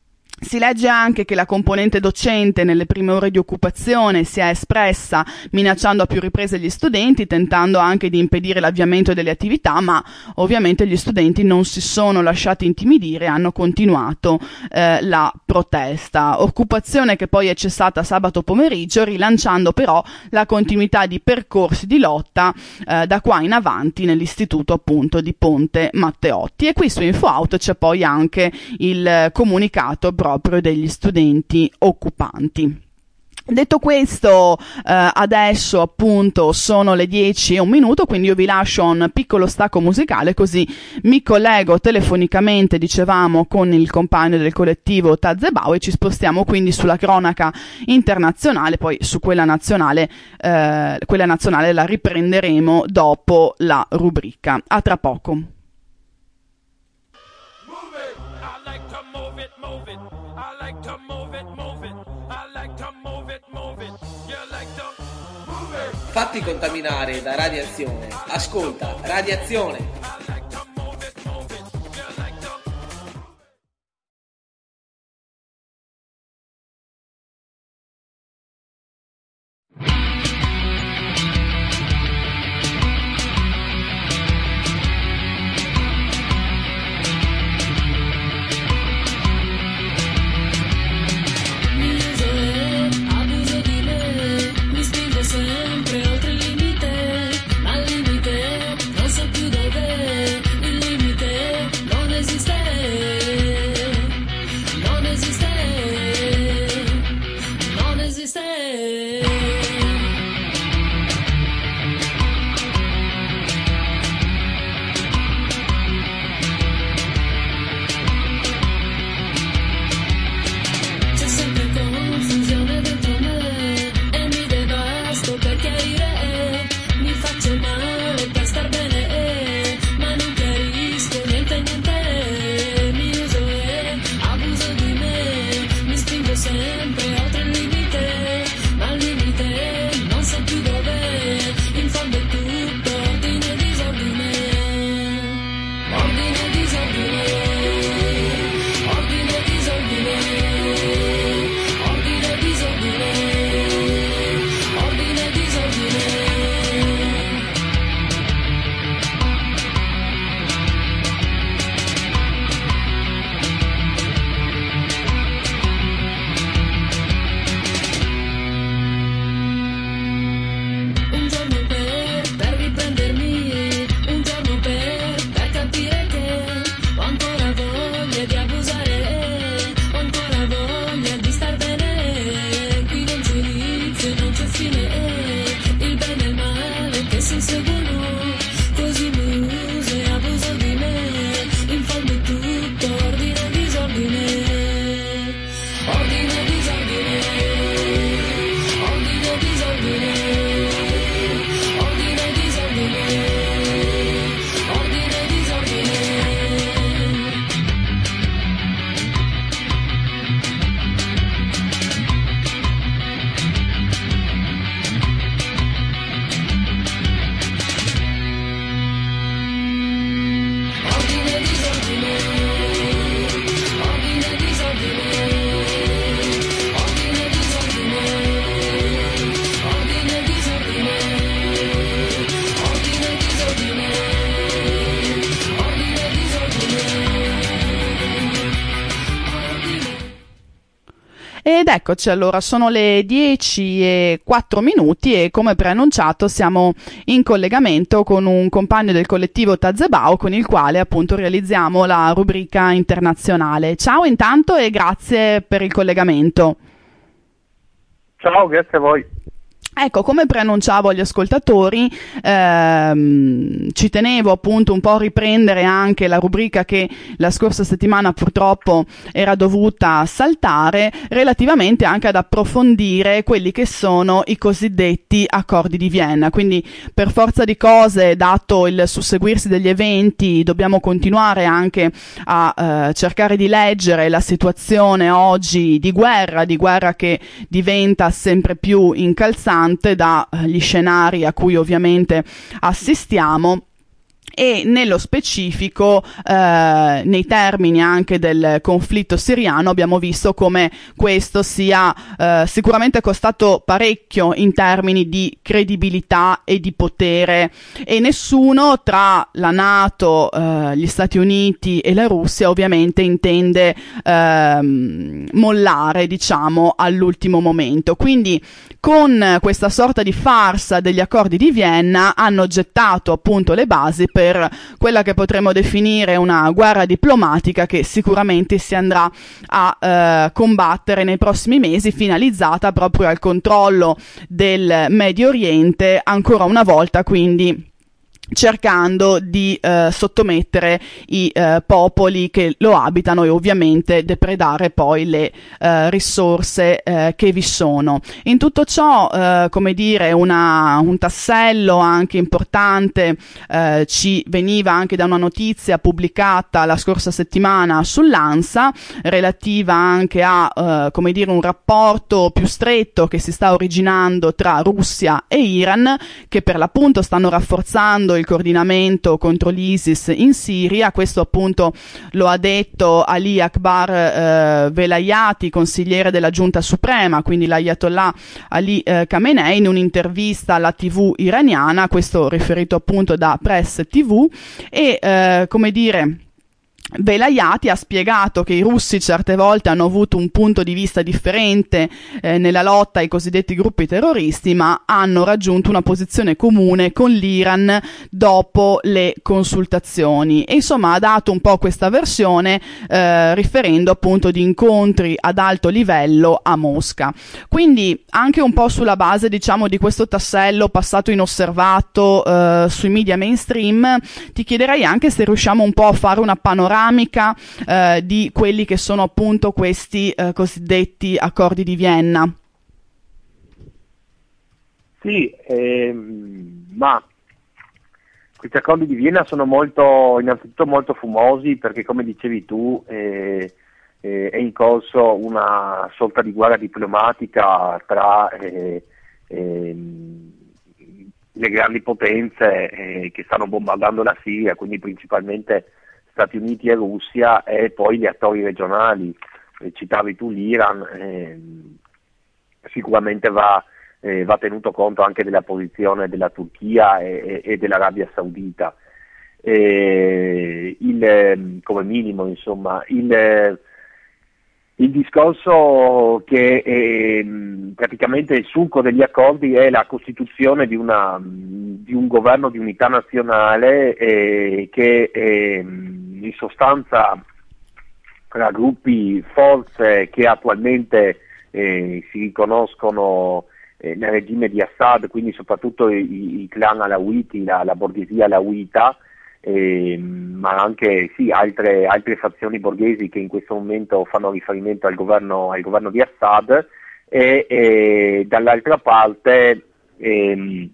Speaker 4: Si legge anche che la componente docente nelle prime ore di occupazione si è espressa minacciando a più riprese gli studenti, tentando anche di impedire l'avviamento delle attività, ma ovviamente gli studenti non si sono lasciati intimidire e hanno continuato eh, la protesta. Occupazione che poi è cessata sabato pomeriggio, rilanciando però la continuità di percorsi di lotta eh, da qua in avanti nell'istituto appunto di Ponte Matteotti. E qui su InfoOut c'è poi anche il comunicato proprio degli studenti occupanti. Detto questo, eh, adesso appunto sono le dieci e un minuto, quindi io vi lascio un piccolo stacco musicale, così mi collego telefonicamente, dicevamo, con il compagno del collettivo Tazebau e ci spostiamo quindi sulla cronaca internazionale, poi su quella nazionale, eh, quella nazionale la riprenderemo dopo la rubrica. A tra poco.
Speaker 9: Fatti contaminare da radiazione. Ascolta, radiazione.
Speaker 10: seguono, così mi usa e abusa di me, infame tutto, ordine e disordine, ordine e disordine, ordine e disordine, ordine e disordine, ordine e disordine.
Speaker 4: Ed eccoci, allora sono le dieci e quattro minuti e come preannunciato siamo in collegamento con un compagno del collettivo Tazebao con il quale appunto realizziamo la rubrica internazionale. Ciao intanto e grazie per il collegamento.
Speaker 11: Ciao, grazie a voi.
Speaker 4: Ecco, come preannunciavo agli ascoltatori, ehm, ci tenevo appunto un po' a riprendere anche la rubrica che la scorsa settimana purtroppo era dovuta saltare, relativamente anche ad approfondire quelli che sono i cosiddetti accordi di Vienna. Quindi per forza di cose, dato il susseguirsi degli eventi, dobbiamo continuare anche a eh, cercare di leggere la situazione oggi di guerra, di guerra che diventa sempre più incalzante dagli scenari a cui ovviamente assistiamo. E nello specifico, eh, nei termini anche del conflitto siriano, abbiamo visto come questo sia eh, sicuramente costato parecchio in termini di credibilità e di potere, e nessuno tra la NATO, eh, gli Stati Uniti e la Russia ovviamente intende eh, mollare, diciamo, all'ultimo momento. Quindi con questa sorta di farsa degli accordi di Vienna hanno gettato appunto le basi per quella che potremmo definire una guerra diplomatica che sicuramente si andrà a eh, combattere nei prossimi mesi, finalizzata proprio al controllo del Medio Oriente, ancora una volta quindi cercando di eh, sottomettere i eh, popoli che lo abitano e ovviamente depredare poi le eh, risorse eh, che vi sono. In tutto ciò, eh, come dire, una, un tassello anche importante eh, ci veniva anche da una notizia pubblicata la scorsa settimana sull'ANSA, relativa anche a eh, come dire, un rapporto più stretto che si sta originando tra Russia e Iran, che per l'appunto stanno rafforzando il coordinamento contro l'ISIS in Siria. Questo appunto lo ha detto Ali Akbar eh, Velayati, consigliere della Giunta Suprema, quindi l'Ayatollah Ali eh, Khamenei, in un'intervista alla tivù iraniana, questo riferito appunto da Press tivù, e eh, come dire Velayati ha spiegato che i russi certe volte hanno avuto un punto di vista differente eh, nella lotta ai cosiddetti gruppi terroristi, ma hanno raggiunto una posizione comune con l'Iran dopo le consultazioni, e insomma ha dato un po' questa versione eh, riferendo appunto di incontri ad alto livello a Mosca. Quindi anche un po' sulla base, diciamo, di questo tassello passato inosservato eh, sui media mainstream, ti chiederei anche se riusciamo un po' a fare una panoramica eh, di quelli che sono appunto questi eh, cosiddetti accordi di Vienna.
Speaker 11: Sì, ehm, ma questi accordi di Vienna sono molto, innanzitutto molto fumosi, perché come dicevi tu eh, eh, è in corso una sorta di guerra diplomatica tra eh, eh, le grandi potenze eh, che stanno bombardando la Siria, quindi principalmente Stati Uniti e Russia, e poi gli attori regionali. Eh, citavi tu l'Iran, eh, sicuramente va, eh, va tenuto conto anche della posizione della Turchia e, e dell'Arabia Saudita. Eh, il, come minimo, insomma, il, il discorso che è, praticamente il succo degli accordi è la costituzione di, una, di un governo di unità nazionale eh, che eh, in sostanza raggruppi forze che attualmente eh, si riconoscono eh, nel regime di Assad, quindi soprattutto i, i clan alawiti, la, la borghesia alawita, eh, ma anche sì, altre, altre fazioni borghesi che in questo momento fanno riferimento al governo, al governo di Assad, e, e dall'altra parte ehm,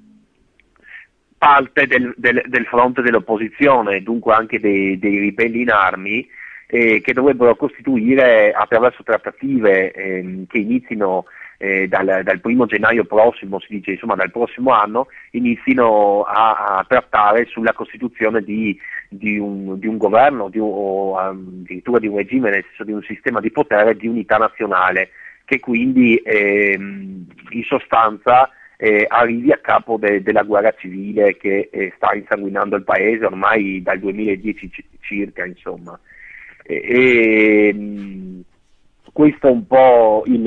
Speaker 11: parte del, del, del fronte dell'opposizione, dunque anche dei, dei ribelli in armi, eh, che dovrebbero costituire attraverso trattative eh, che inizino eh, dal, dal primo gennaio prossimo, si dice insomma dal prossimo anno, inizino a, a trattare sulla costituzione di, di, un, di un governo, di un, o addirittura di un regime, nel senso di un sistema di potere di unità nazionale, che quindi eh, in sostanza Eh, arrivi a capo de- della guerra civile che eh, sta insanguinando il paese ormai dal duemiladieci c- circa, insomma. E, e, mh, questo è un po' il,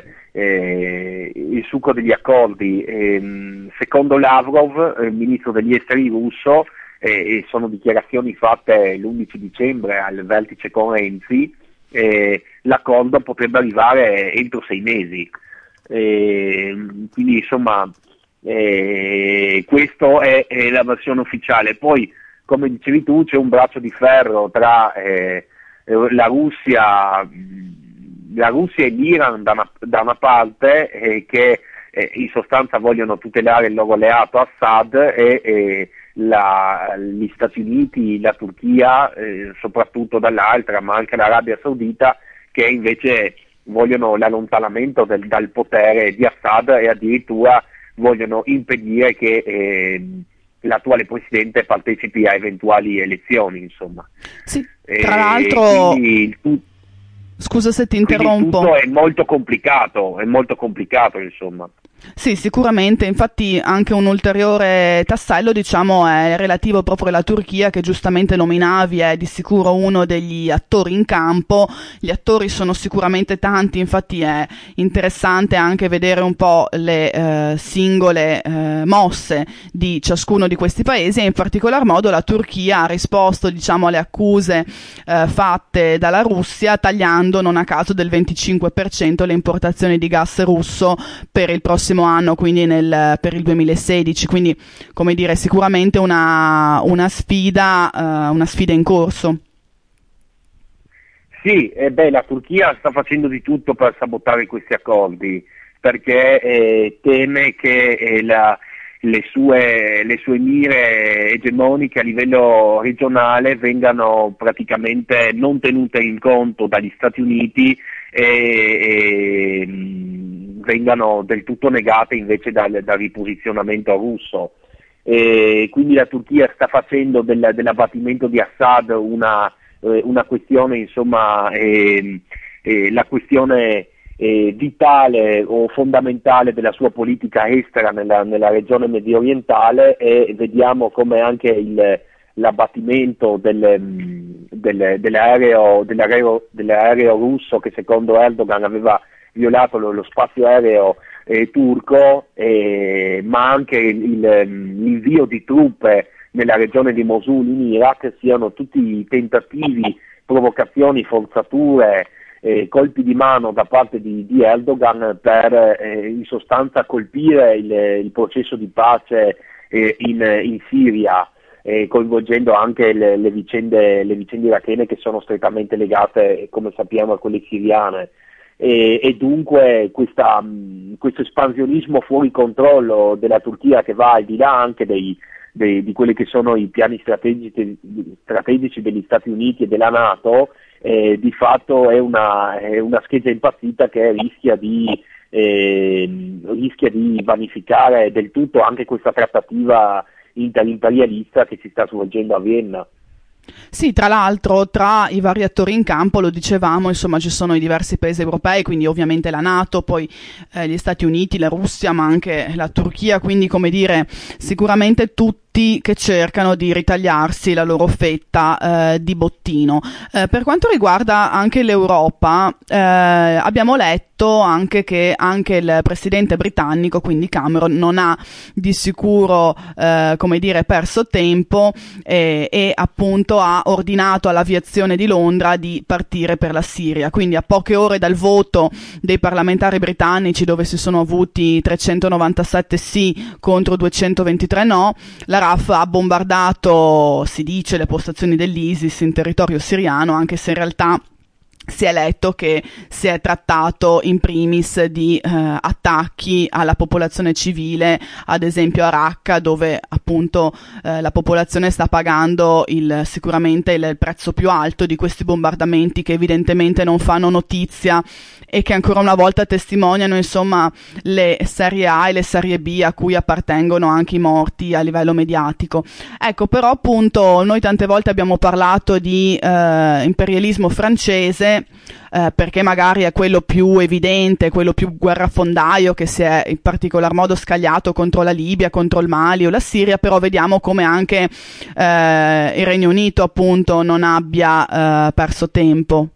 Speaker 11: eh, il succo degli accordi. E, mh, secondo Lavrov, eh, ministro degli esteri russo, eh, e sono dichiarazioni fatte l'undici dicembre al vertice con Renzi, eh, l'accordo potrebbe arrivare entro sei mesi. Eh, quindi insomma eh, questo è, è la versione ufficiale. Poi, come dicevi tu, c'è un braccio di ferro tra eh, la Russia la Russia e l'Iran da una, da una parte, eh, che eh, in sostanza vogliono tutelare il loro alleato Assad, e, e la, gli Stati Uniti, la Turchia eh, soprattutto dall'altra, ma anche l'Arabia Saudita, che invece vogliono l'allontanamento del, dal potere di Assad, e addirittura vogliono impedire che eh, l'attuale presidente partecipi a eventuali elezioni, insomma.
Speaker 4: Sì, tra e l'altro...
Speaker 11: Il tu...
Speaker 4: Scusa se ti interrompo.
Speaker 11: Tutto è molto complicato, è molto complicato, insomma.
Speaker 4: Sì, sicuramente, infatti anche un ulteriore tassello, diciamo, è relativo proprio alla Turchia, che giustamente nominavi, è di sicuro uno degli attori in campo. Gli attori sono sicuramente tanti, infatti è interessante anche vedere un po' le eh, singole eh, mosse di ciascuno di questi paesi, e in particolar modo la Turchia ha risposto, diciamo, alle accuse eh, fatte dalla Russia, tagliando non a caso del venticinque per cento le importazioni di gas russo per il prossimo anno, quindi nel, per il duemilasedici, quindi come dire sicuramente una, una sfida uh, una sfida in corso.
Speaker 11: Sì, eh beh, la Turchia sta facendo di tutto per sabotare questi accordi, perché eh, teme che eh, la, le, sue, le sue mire egemoniche a livello regionale vengano praticamente non tenute in conto dagli Stati Uniti e, e vengano del tutto negate invece dal, dal riposizionamento russo. E quindi la Turchia sta facendo del, dell'abbattimento di Assad una, eh, una questione, insomma, eh, eh, la questione eh, vitale o fondamentale della sua politica estera nella, nella regione medio orientale, e vediamo come anche il, l'abbattimento del, del, dell'aereo, dell'aereo, dell'aereo russo, che secondo Erdogan aveva violato lo, lo spazio aereo eh, turco, eh, ma anche il, il, l'invio di truppe nella regione di Mosul in Iraq, siano tutti tentativi, provocazioni, forzature, eh, colpi di mano da parte di, di Erdogan per eh, in sostanza colpire il, il processo di pace eh, in, in Siria, eh, coinvolgendo anche le, le, vicende, le vicende irachene, che sono strettamente legate, come sappiamo, a quelle siriane. E, e dunque questa, mh, questo espansionismo fuori controllo della Turchia, che va al di là anche dei, dei, di quelli che sono i piani strategici, strategici degli Stati Uniti e della NATO, eh, di fatto è una, è una scheggia impazzita che rischia di, eh, rischia di vanificare del tutto anche questa trattativa interimperialista che si sta svolgendo a Vienna.
Speaker 4: Sì, tra l'altro tra i vari attori in campo, lo dicevamo, insomma ci sono i diversi paesi europei, quindi ovviamente la NATO, poi eh, gli Stati Uniti, la Russia, ma anche la Turchia, quindi come dire sicuramente tutti tutti che cercano di ritagliarsi la loro fetta eh, di bottino. Eh, per quanto riguarda anche l'Europa, eh, abbiamo letto anche che anche il presidente britannico, quindi Cameron, non ha di sicuro eh, come dire perso tempo eh, e appunto ha ordinato all'aviazione di Londra di partire per la Siria. Quindi a poche ore dal voto dei parlamentari britannici, dove si sono avuti trecentonovantasette sì contro duecentoventitré no, la R A F ha bombardato, si dice, le postazioni dell'ISIS in territorio siriano, anche se in realtà si è letto che si è trattato in primis di eh, attacchi alla popolazione civile, ad esempio a Raqqa, dove appunto eh, la popolazione sta pagando il, sicuramente il, il prezzo più alto di questi bombardamenti, che evidentemente non fanno notizia e che ancora una volta testimoniano insomma le serie A e le serie B a cui appartengono anche i morti a livello mediatico. Ecco, però appunto noi tante volte abbiamo parlato di eh, imperialismo francese, Eh, perché magari è quello più evidente, quello più guerrafondaio, che si è in particolar modo scagliato contro la Libia, contro il Mali o la Siria, però vediamo come anche eh, il Regno Unito appunto non abbia eh, perso tempo.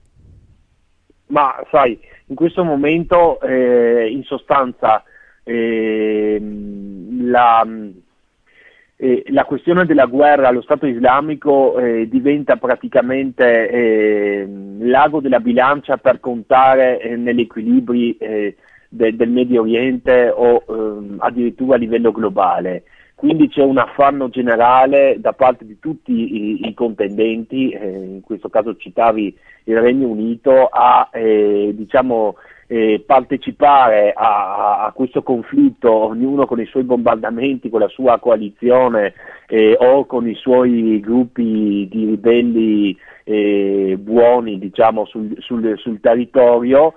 Speaker 11: Ma sai, in questo momento eh, in sostanza eh, la... Eh, la questione della guerra allo Stato islamico eh, diventa praticamente eh, l'ago della bilancia per contare eh, negli equilibri eh, de- del Medio Oriente o eh, addirittura a livello globale. Quindi c'è un affanno generale da parte di tutti i, i contendenti, eh, in questo caso citavi il Regno Unito, a eh, diciamo Eh, partecipare a, a questo conflitto, ognuno con i suoi bombardamenti, con la sua coalizione eh, o con i suoi gruppi di ribelli eh, buoni, diciamo, sul, sul, sul territorio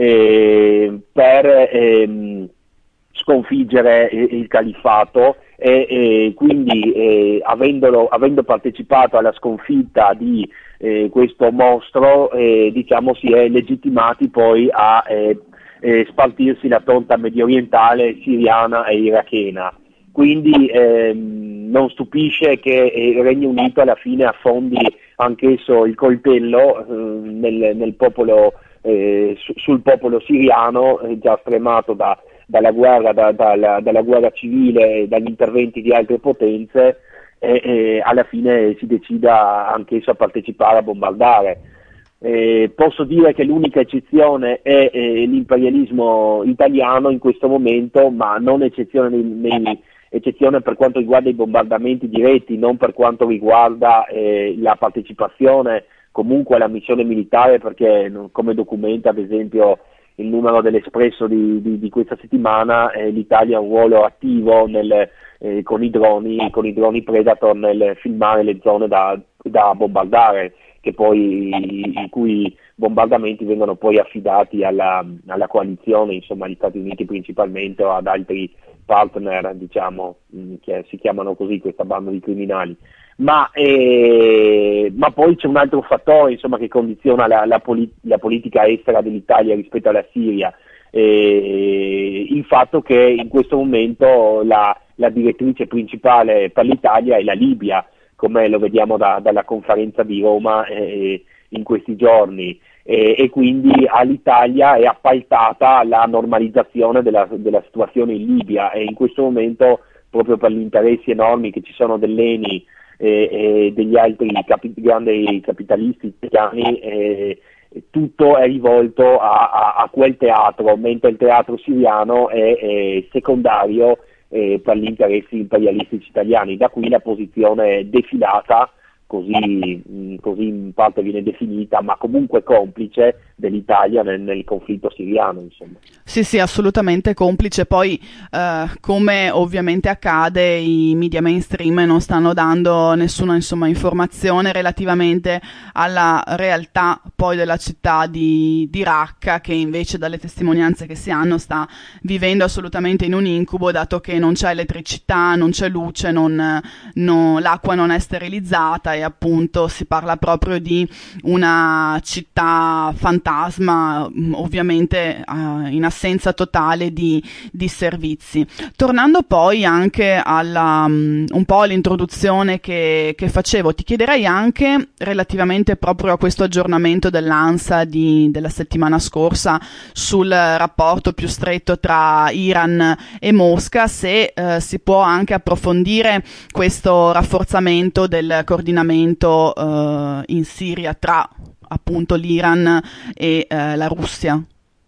Speaker 11: eh, per ehm, sconfiggere eh, il califfato e, e quindi eh, avendolo, avendo partecipato alla sconfitta di Eh, questo mostro eh, diciamo si è legittimati poi a eh, eh, spartirsi la torta medio orientale, siriana e irachena. Quindi ehm, non stupisce che il Regno Unito alla fine affondi anch'esso il coltello eh, nel, nel popolo, eh, su, sul popolo siriano, eh, già stremato da, dalla guerra, da, dalla, dalla guerra civile e dagli interventi di altre potenze, e, e alla fine si decida anch'esso a partecipare a bombardare. Eh, posso dire che l'unica eccezione è eh, l'imperialismo italiano in questo momento, ma non eccezione, nei, nei, eccezione per quanto riguarda i bombardamenti diretti, non per quanto riguarda eh, la partecipazione comunque alla missione militare, perché come documenta ad esempio il numero dell'Espresso di, di, di questa settimana, eh, l'Italia ha un ruolo attivo nel Eh, con i droni, con i droni Predator nel filmare le zone da, da bombardare, che poi, i cui bombardamenti vengono poi affidati alla, alla coalizione, insomma agli Stati Uniti principalmente o ad altri partner, diciamo, che si chiamano così, questa banda di criminali. Ma, eh, ma poi c'è un altro fattore, insomma, che condiziona la, la, polit- la politica estera dell'Italia rispetto alla Siria, eh, il fatto che in questo momento la la direttrice principale per l'Italia è la Libia, come lo vediamo da, dalla conferenza di Roma eh, in questi giorni, e, e quindi all'Italia è appaltata la normalizzazione della, della situazione in Libia, e in questo momento, proprio per gli interessi enormi che ci sono dell'E N I e, e degli altri capi, grandi capitalisti italiani, eh, tutto è rivolto a, a, a quel teatro, mentre il teatro siriano è, è secondario Eh, per gli interessi imperialistici italiani. Da qui la posizione defilata, così, mh, così in parte viene definita, ma comunque complice dell'Italia nel, nel conflitto siriano, insomma.
Speaker 4: Sì, sì, assolutamente complice. Poi, eh, come ovviamente accade, i media mainstream non stanno dando nessuna, insomma, informazione relativamente alla realtà poi della città di, di Raqqa, che invece dalle testimonianze che si hanno sta vivendo assolutamente in un incubo, dato che non c'è elettricità, non c'è luce, non, no, l'acqua non è sterilizzata, e appunto si parla proprio di una città fantastica fantasma, ovviamente uh, in assenza totale di, di servizi. Tornando poi anche alla, um, un po' all'introduzione che, che facevo, ti chiederei anche relativamente proprio a questo aggiornamento dell'ANSA di, della settimana scorsa sul rapporto più stretto tra Iran e Mosca, se uh, si può anche approfondire questo rafforzamento del coordinamento uh, in Siria tra appunto l'Iran e uh, la Russia.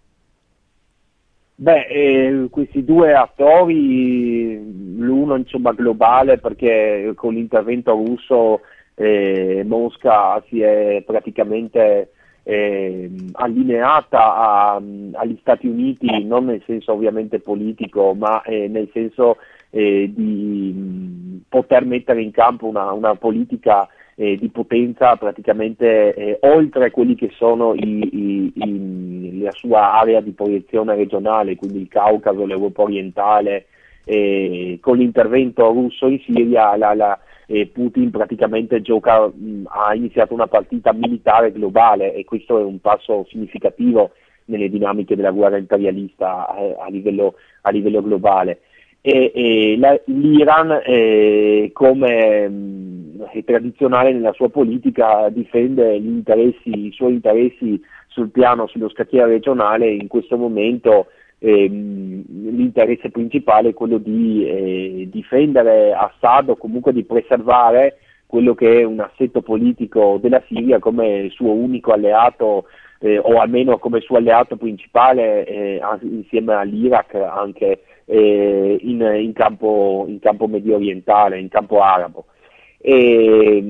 Speaker 11: Beh, eh, questi due attori, l'uno insomma globale, perché con l'intervento russo eh, Mosca si è praticamente eh, allineata a, agli Stati Uniti, non nel senso ovviamente politico, ma eh, nel senso eh, di mh, poter mettere in campo una, una politica Eh, di potenza praticamente eh, oltre quelli che sono i, i, i, la sua area di proiezione regionale, quindi il Caucaso, l'Europa orientale. Eh, con l'intervento russo in Siria la, la, eh, Putin praticamente gioca, mh, ha iniziato una partita militare globale, e questo è un passo significativo nelle dinamiche della guerra imperialista eh, a, livello, a livello globale. E, e la, l'Iran eh, come mh, è tradizionale nella sua politica, difende gli interessi, i suoi interessi sul piano, sullo scacchiere regionale. In questo momento ehm, l'interesse principale è quello di eh, difendere Assad, o comunque di preservare quello che è un assetto politico della Siria come suo unico alleato, eh, o almeno come suo alleato principale, eh, insieme all'Iraq anche eh, in, in, campo, in campo medio orientale, in campo arabo. E,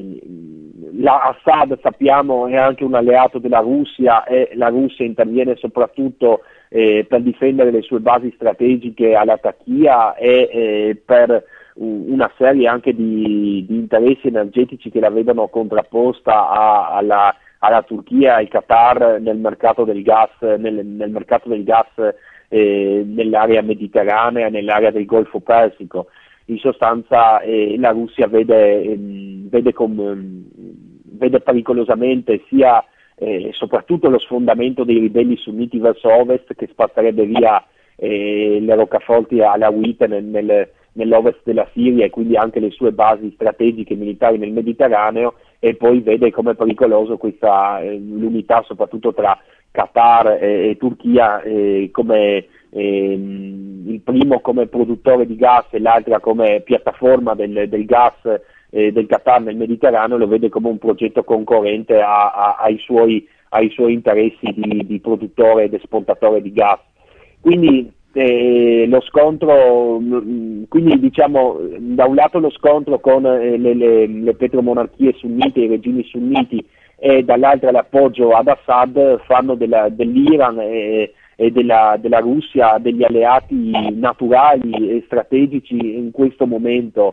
Speaker 11: la Assad, sappiamo, è anche un alleato della Russia, e la Russia interviene soprattutto eh, per difendere le sue basi strategiche alla Turchia e eh, per una serie anche di, di interessi energetici che la vedono contrapposta a, alla, alla Turchia e al Qatar nel mercato del gas, nel, nel mercato del gas eh, nell'area mediterranea, nell'area del Golfo Persico. In sostanza eh, la Russia vede, eh, vede, com, vede pericolosamente sia eh, soprattutto lo sfondamento dei ribelli sunniti verso ovest, che spazzerebbe via eh, le roccaforti alawite nel, nel, nell'ovest della Siria, e quindi anche le sue basi strategiche militari nel Mediterraneo, e poi vede come pericoloso questa eh, l'unità soprattutto tra Qatar e, e Turchia, eh, come ehm, il primo come produttore di gas e l'altra come piattaforma del, del gas eh, del Qatar nel Mediterraneo. Lo vede come un progetto concorrente a, a, ai, suoi, ai suoi interessi di, di produttore ed esportatore di gas. Quindi eh, lo scontro, quindi diciamo da un lato lo scontro con eh, le, le, le petromonarchie sunnite, i regimi sunniti, e dall'altra l'appoggio ad Assad, fanno della, dell'Iran e, e della, della Russia degli alleati naturali e strategici in questo momento.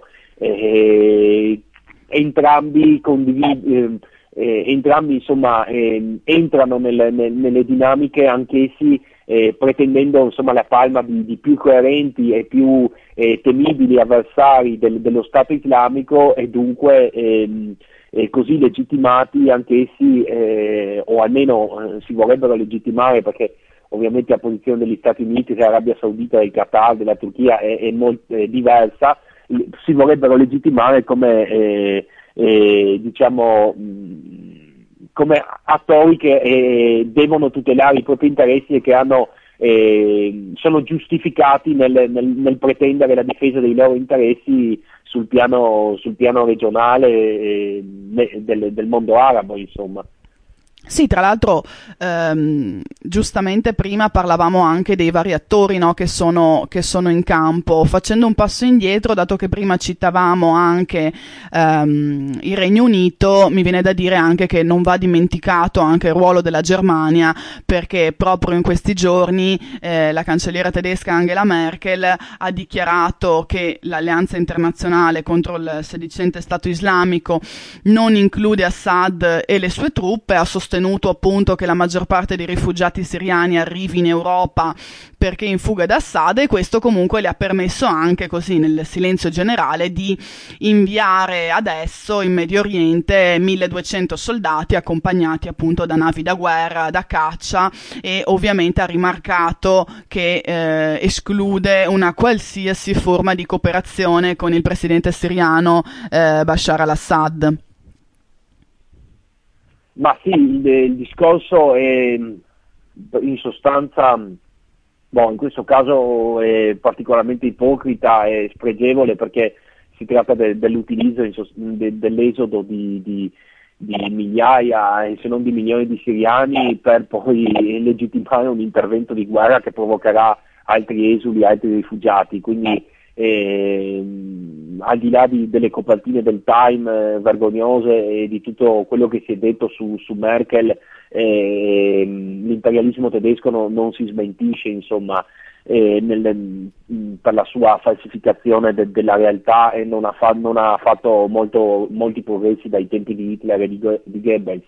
Speaker 11: Eh, entrambi condividono. Eh, entrambi insomma eh, entrano nel, nel, nelle dinamiche, anch'essi eh, pretendendo insomma la palma di, di più coerenti e più eh, temibili avversari del, dello Stato islamico, e dunque ehm, eh, così legittimati anch'essi, eh, o almeno eh, si vorrebbero legittimare, perché ovviamente la posizione degli Stati Uniti, dell'Arabia Saudita, del Qatar, della Turchia è, è molto è diversa, si vorrebbero legittimare come eh, Eh, diciamo mh, come attori che eh, devono tutelare i propri interessi e che hanno, eh, sono giustificati nel, nel, nel pretendere la difesa dei loro interessi sul piano, sul piano regionale eh, del, del mondo arabo, insomma.
Speaker 4: Sì, tra l'altro ehm, giustamente prima parlavamo anche dei vari attori, no, che sono, che sono in campo. Facendo un passo indietro, dato che prima citavamo anche ehm, il Regno Unito, mi viene da dire anche che non va dimenticato anche il ruolo della Germania, perché proprio in questi giorni eh, la cancelliera tedesca Angela Merkel ha dichiarato che l'alleanza internazionale contro il sedicente Stato islamico non include Assad e le sue truppe, ha sostenuto sostenuto appunto che la maggior parte dei rifugiati siriani arrivi in Europa perché in fuga da Assad, e questo comunque le ha permesso anche, così nel silenzio generale, di inviare adesso in Medio Oriente milleduecento soldati accompagnati appunto da navi da guerra, da caccia, e ovviamente ha rimarcato che eh, esclude una qualsiasi forma di cooperazione con il presidente siriano eh, Bashar al-Assad.
Speaker 11: Ma sì, il, il discorso è in sostanza, boh, in questo caso è particolarmente ipocrita e spregevole, perché si tratta de, dell'utilizzo in sost- de, dell'esodo di, di, di migliaia, se non di milioni di siriani, per poi legittimare un intervento di guerra che provocherà altri esuli, altri rifugiati. Quindi eh, al di là di, delle copertine del Time eh, vergognose e di tutto quello che si è detto su, su Merkel, eh, l'imperialismo tedesco no, non si smentisce, insomma, eh, nel, per la sua falsificazione de, della realtà, e non ha, fa, non ha fatto molto, molti progressi dai tempi di Hitler e di, di Goebbels.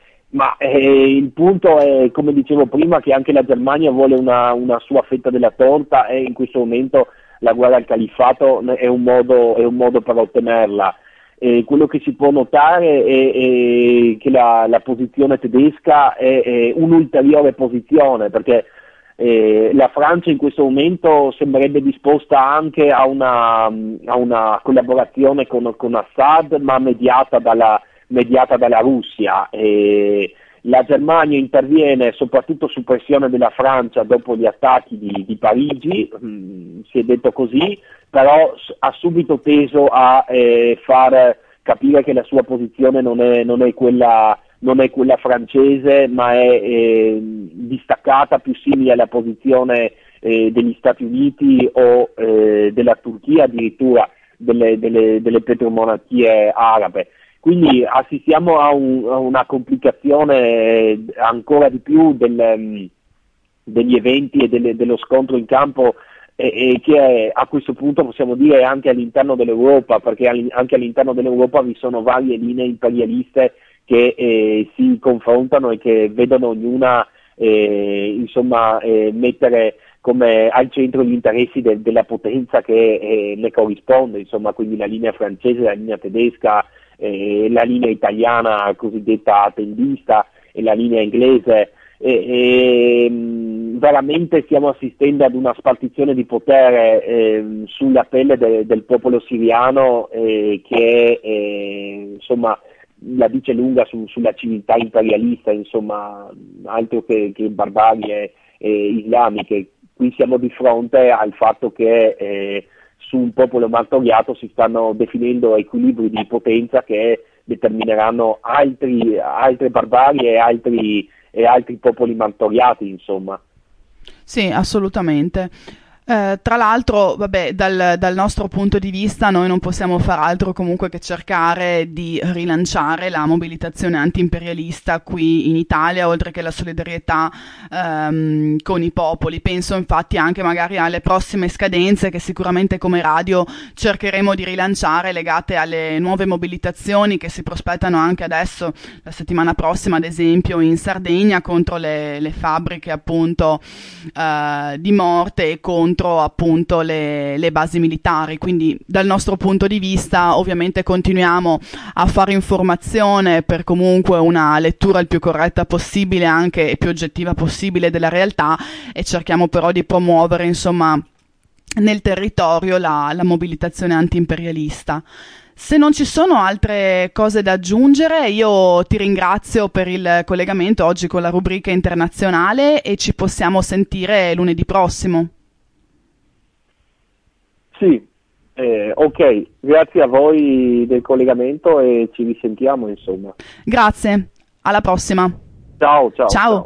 Speaker 11: Ma eh, il punto è, come dicevo prima, che anche la Germania vuole una, una sua fetta della torta, e in questo momento la guerra al califfato è un modo, è un modo per ottenerla. Eh, quello che si può notare è, è che la, la posizione tedesca è, è un'ulteriore posizione, perché eh, la Francia in questo momento sembrerebbe disposta anche a una, a una collaborazione con, con Assad, ma mediata dalla, mediata dalla Russia. Eh, La Germania interviene soprattutto su pressione della Francia dopo gli attacchi di, di Parigi, mh, si è detto così, però ha subito teso a eh, far capire che la sua posizione non è, non è, quella, non è quella francese, ma è eh, distaccata, più simile alla posizione eh, degli Stati Uniti o eh, della Turchia, addirittura delle, delle, delle petromonarchie arabe. Quindi assistiamo a, un, a una complicazione ancora di più del, degli eventi e delle, dello scontro in campo, e, e che è, a questo punto possiamo dire anche all'interno dell'Europa, perché anche all'interno dell'Europa vi sono varie linee imperialiste che eh, si confrontano e che vedono ognuna eh, insomma, eh, mettere come al centro gli interessi de, della potenza che eh, ne corrisponde, insomma, quindi la linea francese, la linea tedesca, eh, la linea italiana cosiddetta attendista e la linea inglese. E, e, mh, veramente stiamo assistendo ad una spartizione di potere eh, sulla pelle de, del popolo siriano eh, che eh, insomma la dice lunga su, sulla civiltà imperialista, insomma, altro che, che barbarie eh, islamiche. Qui siamo di fronte al fatto che eh, su un popolo martoriato si stanno definendo equilibri di potenza che determineranno altri, altre barbarie e altri, e altri popoli martoriati, insomma.
Speaker 4: Sì, assolutamente. Eh, tra l'altro, vabbè, dal, dal nostro punto di vista noi non possiamo far altro comunque che cercare di rilanciare la mobilitazione anti-imperialista qui in Italia, oltre che la solidarietà ehm, con i popoli. Penso infatti anche magari alle prossime scadenze che sicuramente come radio cercheremo di rilanciare, legate alle nuove mobilitazioni che si prospettano anche adesso, la settimana prossima ad esempio in Sardegna, contro le, le fabbriche appunto eh, di morte e contro appunto le, le basi militari. Quindi dal nostro punto di vista ovviamente continuiamo a fare informazione per comunque una lettura il più corretta possibile anche e più oggettiva possibile della realtà, e cerchiamo però di promuovere insomma nel territorio la, la mobilitazione anti-imperialista. Se non ci sono altre cose da aggiungere, io ti ringrazio per il collegamento oggi con la rubrica internazionale e ci possiamo sentire lunedì prossimo.
Speaker 11: Sì, eh, ok, grazie a voi del collegamento e ci risentiamo, insomma.
Speaker 4: Grazie, alla prossima.
Speaker 11: Ciao, ciao.
Speaker 4: Ciao.
Speaker 11: ciao.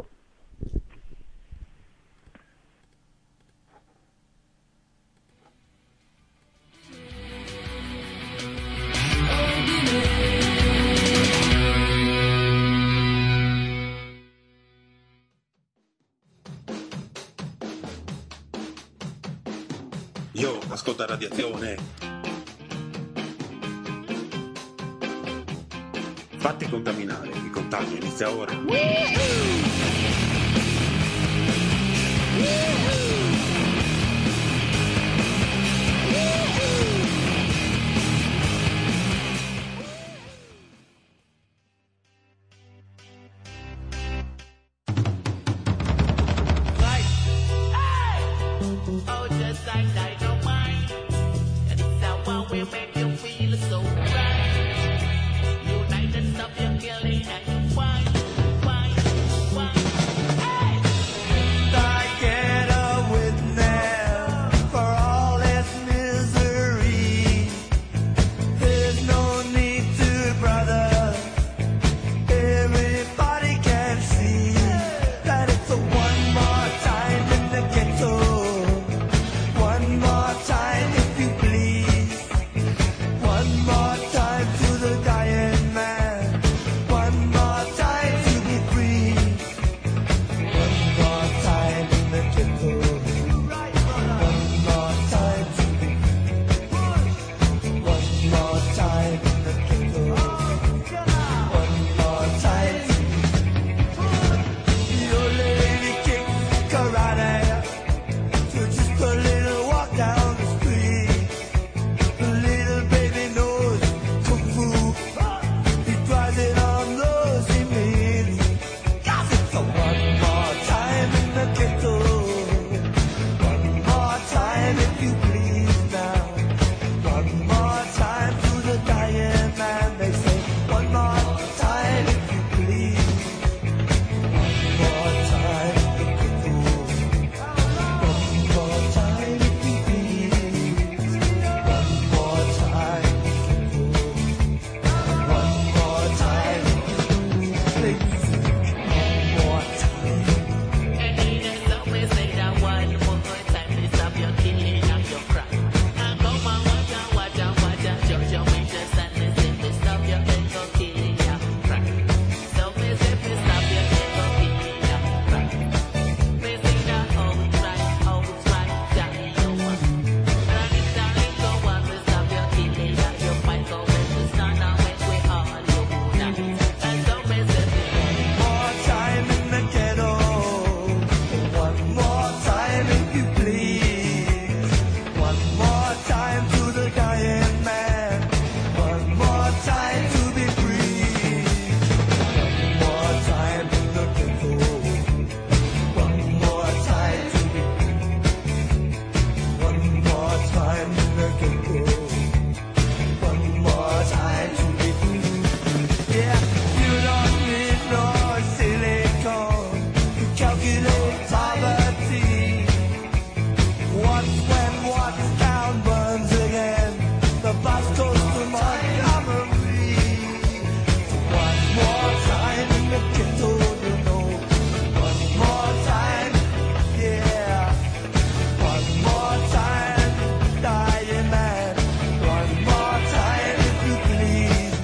Speaker 7: Io ascolta Radiazione. Fatti contaminare, il contagio inizia ora.
Speaker 12: Oh, just like dynamite. And it's how one will make you feel so right. Unite and stop your killing and you find, find, find. Hey!
Speaker 3: I get a witness for all its misery. There's no need to, brother. Everybody can see that it's a one more time in the ghetto. One more time, if you please. One more time to the dying man. One more time to be free. One more time in the ghetto. One more time to be free. One more time in the ghetto. One more time to be free. Your lady kicks karate. So just a little walk down the street. The little baby knows kung fu. He tries it on those he meets. It's a one more time in the ghetto. One more time if you please now. One more time to the dying man. They say one more time if you please. One more time in the ghetto. One more time if you please. One more time if you please. One more time if you please. One more time.
Speaker 12: And he just always say that one more time to stop your killing and your crime. And come on, watch out, watch out, watch out. Judge your witness and listen to stop your ego killing and crime. So me say to stop your ego killing and crime. Me say that outright, outright, that you want. And it's that ego one to stop your killing and your fight. So when we stand and when we all unite. And so me say
Speaker 3: More time in the ghetto. One more time if you please. One more time to the dying man. One more time to be free. One more time in the ghetto. One more time to be free. One more time in the ghetto. One more time to be free. Yeah, you don't need no silicone to calculate poverty. What's when what's down burns again. The bus goes to Montgomery. One more time in the ghetto, you know. One more time, yeah. One more time, dying man. One more time if you please.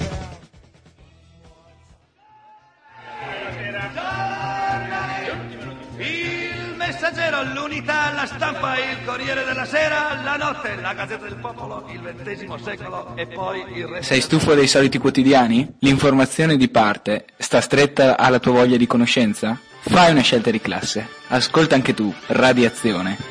Speaker 13: Il Messaggero, l'Unità, la Stampa, il Corriere della Sera, la Notte, la Gazzetta del Popolo, il ventesimo secolo e poi il resto.
Speaker 5: Sei stufo dei soliti quotidiani? L'informazione di parte sta stretta alla tua voglia di conoscenza? Fai una scelta di classe. Ascolta anche tu Radiazione.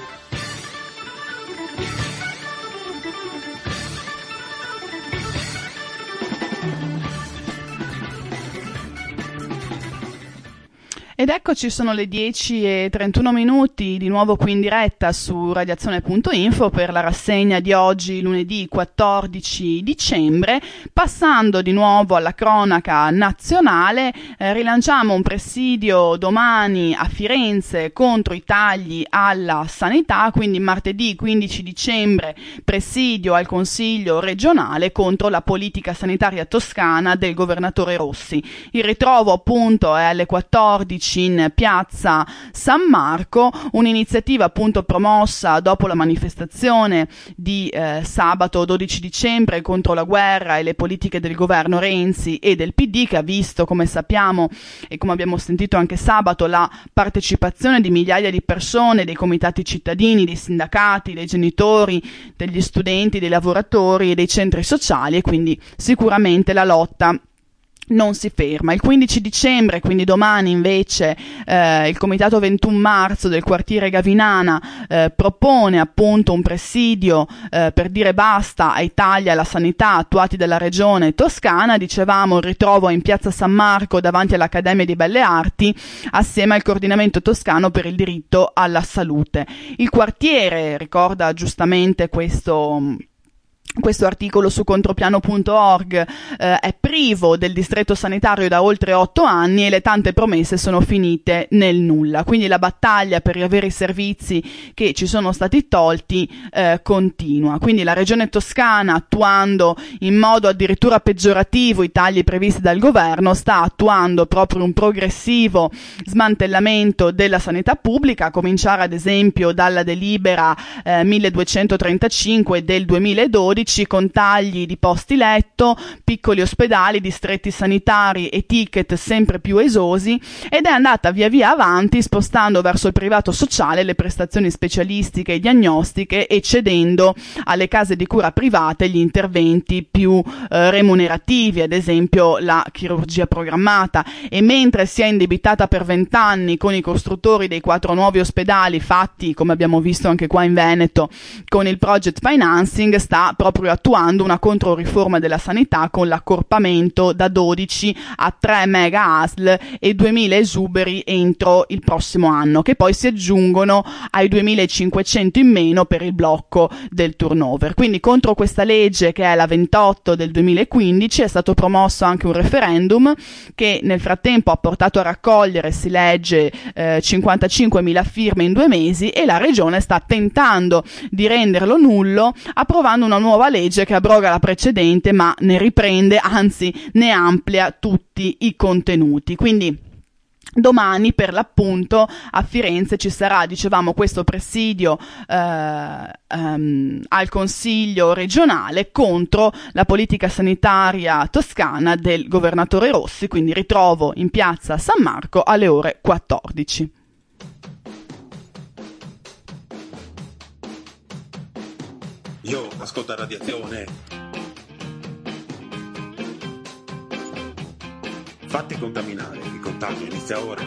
Speaker 4: Ed eccoci, sono le dieci e trentuno minuti, di nuovo qui in diretta su radiazione punto info per la rassegna di oggi, lunedì quattordici dicembre. Passando di nuovo alla cronaca nazionale, eh, rilanciamo un presidio domani a Firenze contro i tagli alla sanità, quindi martedì quindici dicembre presidio al Consiglio regionale contro la politica sanitaria toscana del governatore Rossi. Il ritrovo appunto è alle quattordici in piazza San Marco, un'iniziativa appunto promossa dopo la manifestazione di eh, sabato dodici dicembre contro la guerra e le politiche del governo Renzi e del P D, che ha visto, come sappiamo e come abbiamo sentito anche sabato, la partecipazione di migliaia di persone, dei comitati cittadini, dei sindacati, dei genitori, degli studenti, dei lavoratori e dei centri sociali, e quindi sicuramente la lotta non si ferma. Il quindici dicembre, quindi domani, invece eh, il Comitato ventuno marzo del quartiere Gavinana eh, propone appunto un presidio eh, per dire basta ai tagli alla sanità attuati dalla regione toscana. Dicevamo il ritrovo in piazza San Marco davanti all'Accademia di Belle Arti assieme al coordinamento toscano per il diritto alla salute. Il quartiere, ricorda giustamente questo Questo articolo su contropiano punto org, eh, è privo del distretto sanitario da oltre otto anni e le tante promesse sono finite nel nulla. Quindi la battaglia per riavere i servizi che ci sono stati tolti eh, continua. Quindi la regione toscana, attuando in modo addirittura peggiorativo i tagli previsti dal governo, sta attuando proprio un progressivo smantellamento della sanità pubblica, a cominciare ad esempio dalla delibera eh, milleduecentotrentacinque del duemiladodici, con tagli di posti letto, piccoli ospedali, distretti sanitari e ticket sempre più esosi, ed è andata via via avanti spostando verso il privato sociale le prestazioni specialistiche e diagnostiche e cedendo alle case di cura private gli interventi più eh, remunerativi, ad esempio la chirurgia programmata. E mentre si è indebitata per vent'anni con i costruttori dei quattro nuovi ospedali fatti, come abbiamo visto anche qua in Veneto, con il project financing, sta proprio attuando una controriforma della sanità con l'accorpamento da dodici a tre mega A S L e duemila esuberi entro il prossimo anno, che poi si aggiungono ai duemilacinquecento in meno per il blocco del turnover. Quindi contro questa legge, che è la ventotto del duemilaquindici, è stato promosso anche un referendum che nel frattempo ha portato a raccogliere, si legge, eh, cinquantacinquemila firme in due mesi, e la regione sta tentando di renderlo nullo approvando una nuova legge che abroga la precedente ma ne riprende, anzi ne amplia tutti i contenuti. Quindi domani per l'appunto a Firenze ci sarà, dicevamo, questo presidio eh, um, al Consiglio regionale contro la politica sanitaria toscana del governatore Rossi, quindi ritrovo in piazza San Marco alle ore quattordici.
Speaker 7: Io ascolta Radiazione. Fatti contaminare, il contagio inizia ora.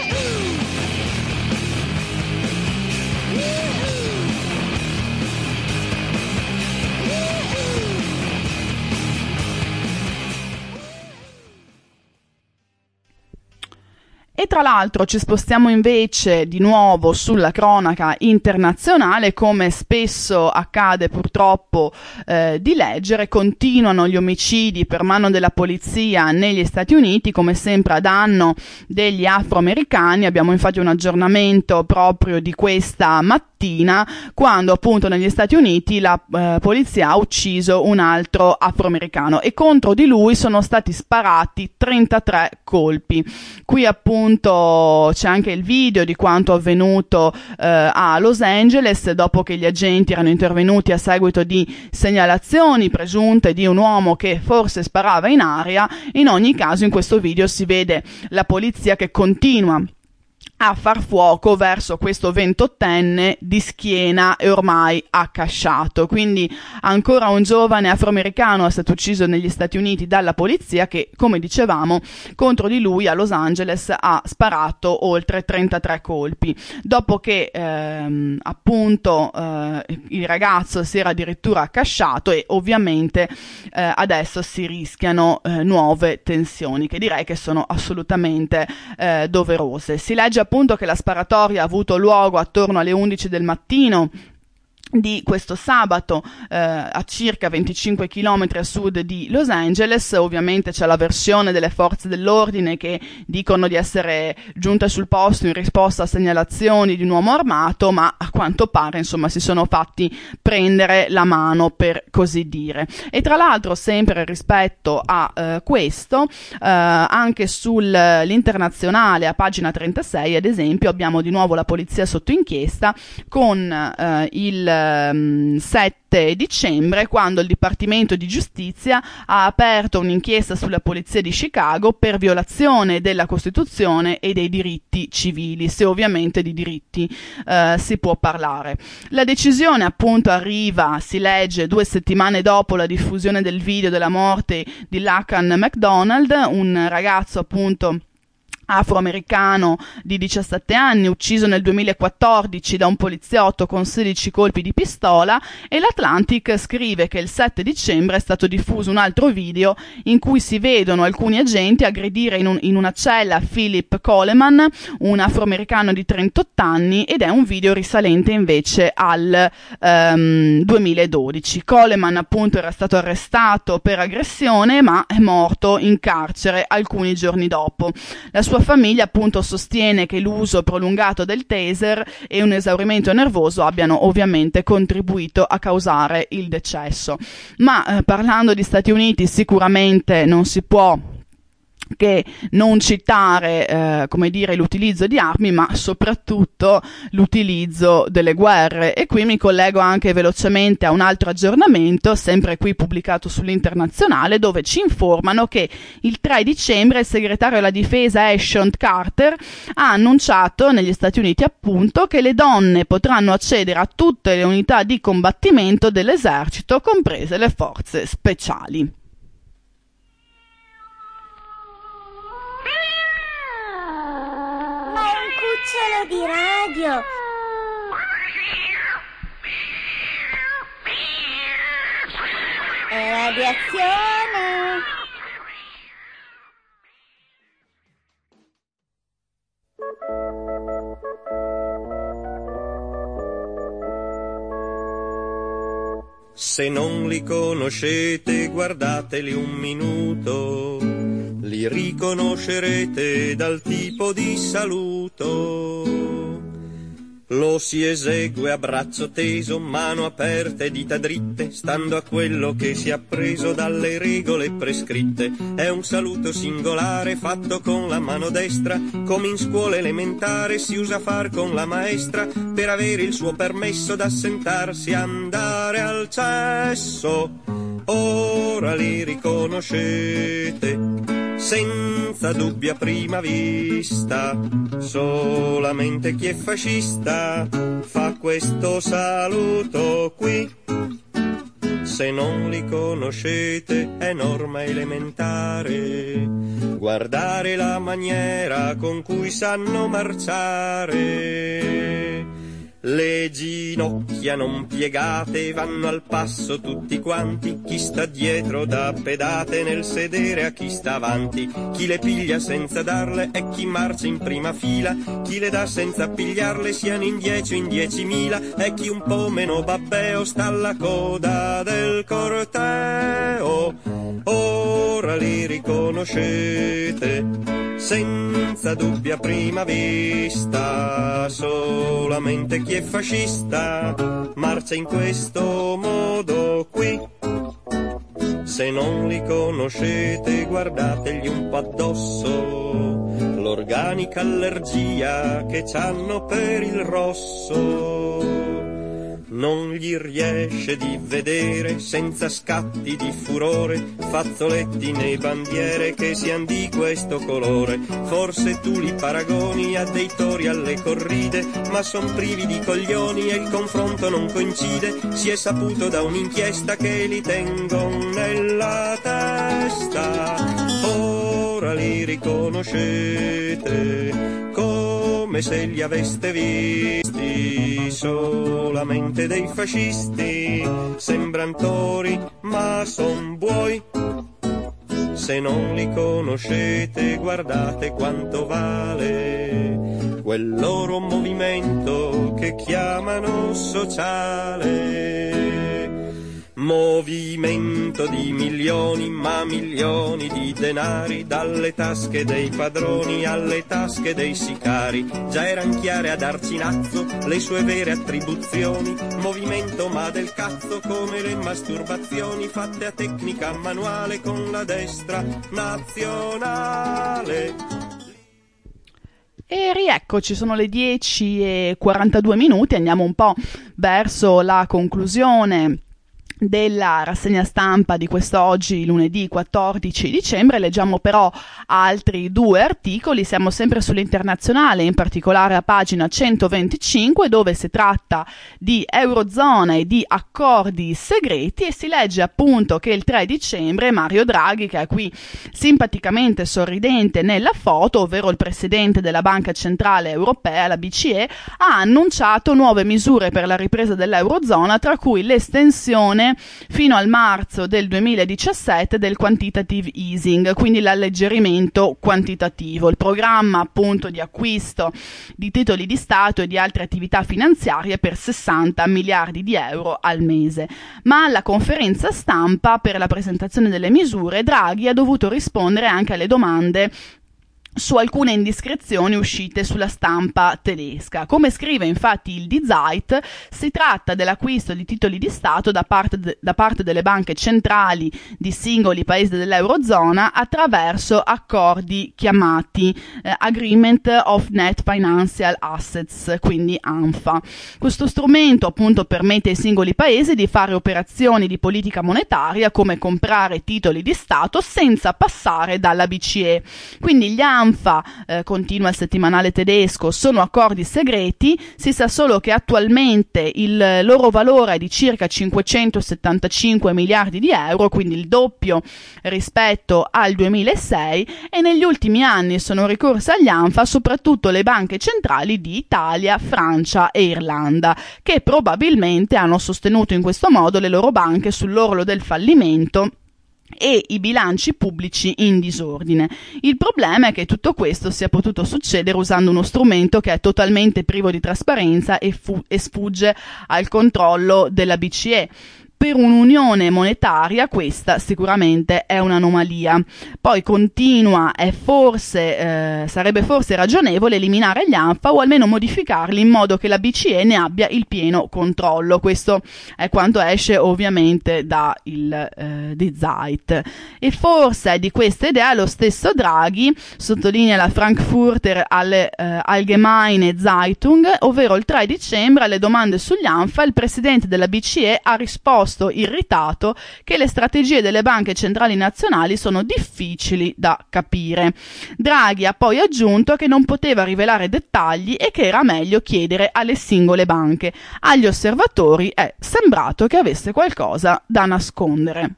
Speaker 4: E tra l'altro ci spostiamo invece di nuovo sulla cronaca internazionale. Come spesso accade purtroppo eh, di leggere, continuano gli omicidi per mano della polizia negli Stati Uniti, come sempre a danno degli afroamericani. Abbiamo infatti un aggiornamento proprio di questa mattina, quando appunto negli Stati Uniti la eh, polizia ha ucciso un altro afroamericano e contro di lui sono stati sparati trentatré colpi. Qui appunto c'è anche il video di quanto avvenuto eh, a Los Angeles, dopo che gli agenti erano intervenuti a seguito di segnalazioni presunte di un uomo che forse sparava in aria. In ogni caso in questo video si vede la polizia che continua a far fuoco verso questo ventottenne di schiena e ormai accasciato. Quindi ancora un giovane afroamericano è stato ucciso negli Stati Uniti dalla polizia che, come dicevamo, contro di lui a Los Angeles ha sparato oltre trentatré colpi, dopo che ehm, appunto eh, il ragazzo si era addirittura accasciato, e ovviamente eh, adesso si rischiano eh, nuove tensioni che direi che sono assolutamente eh, doverose. Si legge appunto che la sparatoria ha avuto luogo attorno alle undici del mattino di questo sabato eh, a circa venticinque chilometri a sud di Los Angeles. Ovviamente c'è la versione delle forze dell'ordine che dicono di essere giunte sul posto in risposta a segnalazioni di un uomo armato, ma a quanto pare insomma si sono fatti prendere la mano, per così dire. E tra l'altro, sempre rispetto a eh, questo, eh, anche sull'internazionale a pagina trentasei ad esempio abbiamo di nuovo la polizia sotto inchiesta con eh, il ehm, sette dicembre, quando il Dipartimento di Giustizia ha aperto un'inchiesta sulla polizia di Chicago per violazione della Costituzione e dei diritti civili, se ovviamente di diritti eh, si può parlare. La decisione appunto arriva, si legge, due settimane dopo la diffusione del video della morte di Lacan McDonald, un ragazzo appunto afroamericano di diciassette anni, ucciso nel duemilaquattordici da un poliziotto con sedici colpi di pistola, e l'Atlantic scrive che il sette dicembre è stato diffuso un altro video in cui si vedono alcuni agenti aggredire in, un, in una cella Philip Coleman, un afroamericano di trentotto anni, ed è un video risalente invece al um, duemiladodici. Coleman appunto era stato arrestato per aggressione, ma è morto in carcere alcuni giorni dopo. La sua famiglia appunto sostiene che l'uso prolungato del taser e un esaurimento nervoso abbiano ovviamente contribuito a causare il decesso. Ma eh, parlando di Stati Uniti, sicuramente non si può che non citare, eh, come dire, l'utilizzo di armi, ma soprattutto l'utilizzo delle guerre. E qui mi collego anche velocemente a un altro aggiornamento, sempre qui pubblicato sull'Internazionale, dove ci informano che il tre dicembre il segretario della difesa Ashton Carter ha annunciato negli Stati Uniti appunto che le donne potranno accedere a tutte le unità di combattimento dell'esercito, comprese le forze speciali.
Speaker 8: Cucciolo di radio. È radiazione.
Speaker 14: Se non li conoscete, guardateli un minuto. Li riconoscerete dal tipo di saluto. Lo si esegue a braccio teso, mano aperta e dita dritte, stando a quello che si è appreso dalle regole prescritte. È un saluto singolare fatto con la mano destra, come in scuola elementare si usa far con la maestra, per avere il suo permesso d'assentarsi a andare al cesso. Ora li riconoscete senza dubbia prima vista, solamente chi è fascista fa questo saluto qui. Se non li conoscete è norma elementare guardare la maniera con cui sanno marciare. Le ginocchia non piegate vanno al passo tutti quanti, chi sta dietro dà pedate nel sedere a chi sta avanti, chi le piglia senza darle è chi marcia in prima fila, chi le dà senza pigliarle siano in dieci o in diecimila, e chi un po' meno babbeo sta alla coda del corteo. Ora li riconoscete senza dubbia prima vista, solamente chi è fascista marcia in questo modo qui. Se non li conoscete guardategli un po' addosso l'organica allergia che c'hanno per il rosso. Non gli riesce di vedere senza scatti di furore fazzoletti né bandiere che sian di questo colore. Forse tu li paragoni a dei tori alle corride, ma son privi di coglioni e il confronto non coincide. Si è saputo da un'inchiesta che li tengon nella testa. Ora li riconoscete come se li aveste visti, solamente dei fascisti, sembran tori ma son buoi. Se non li conoscete guardate quanto vale quel loro movimento che chiamano sociale. Movimento di milioni, ma milioni di denari, dalle tasche dei padroni alle tasche dei sicari. Già eran chiare ad Arcinazzo le sue vere attribuzioni, movimento ma del cazzo come le masturbazioni fatte a tecnica manuale con la destra nazionale.
Speaker 4: E rieccoci, sono le dieci e quarantadue minuti, andiamo un po' verso la conclusione della rassegna stampa di quest'oggi, lunedì quattordici dicembre. Leggiamo però altri due articoli, siamo sempre sull'internazionale, in particolare a pagina centoventicinque, dove si tratta di Eurozona e di accordi segreti, e si legge appunto che il tre dicembre Mario Draghi, che è qui simpaticamente sorridente nella foto, ovvero il presidente della Banca Centrale Europea, la B C E, ha annunciato nuove misure per la ripresa dell'Eurozona, tra cui l'estensione fino al marzo del duemiladiciassette del quantitative easing, quindi l'alleggerimento quantitativo, il programma appunto di acquisto di titoli di Stato e di altre attività finanziarie per sessanta miliardi di euro al mese. Ma alla conferenza stampa per la presentazione delle misure Draghi ha dovuto rispondere anche alle domande su alcune indiscrezioni uscite sulla stampa tedesca. Come scrive infatti il Die Zeit, si tratta dell'acquisto di titoli di Stato da parte, de- da parte delle banche centrali di singoli paesi dell'Eurozona attraverso accordi chiamati eh, Agreement of Net Financial Assets, quindi ANFA. Questo strumento appunto permette ai singoli paesi di fare operazioni di politica monetaria come comprare titoli di Stato senza passare dalla B C E. Quindi gli ANFA, eh, continua il settimanale tedesco, sono accordi segreti. Si sa solo che attualmente il loro valore è di circa cinquecentosettantacinque miliardi di euro, quindi il doppio rispetto al duemilasei, e negli ultimi anni sono ricorse agli ANFA soprattutto le banche centrali di Italia, Francia e Irlanda, che probabilmente hanno sostenuto in questo modo le loro banche sull'orlo del fallimento e i bilanci pubblici in disordine. Il problema è che tutto questo sia potuto succedere usando uno strumento che è totalmente privo di trasparenza e, fu- e sfugge al controllo della B C E. Per un'unione monetaria questa sicuramente è un'anomalia. Poi continua, è forse, eh, sarebbe forse ragionevole eliminare gli ANFA o almeno modificarli in modo che la B C E ne abbia il pieno controllo. Questo è quanto esce ovviamente da il eh, Die Zeit. E forse di questa idea lo stesso Draghi, sottolinea la Frankfurter alle, eh, Allgemeine Zeitung, ovvero il tre dicembre alle domande sugli ANFA il presidente della B C E ha risposto irritato che le strategie delle banche centrali nazionali sono difficili da capire. Draghi ha poi aggiunto che non poteva rivelare dettagli e che era meglio chiedere alle singole banche. Agli osservatori è sembrato che avesse qualcosa da nascondere.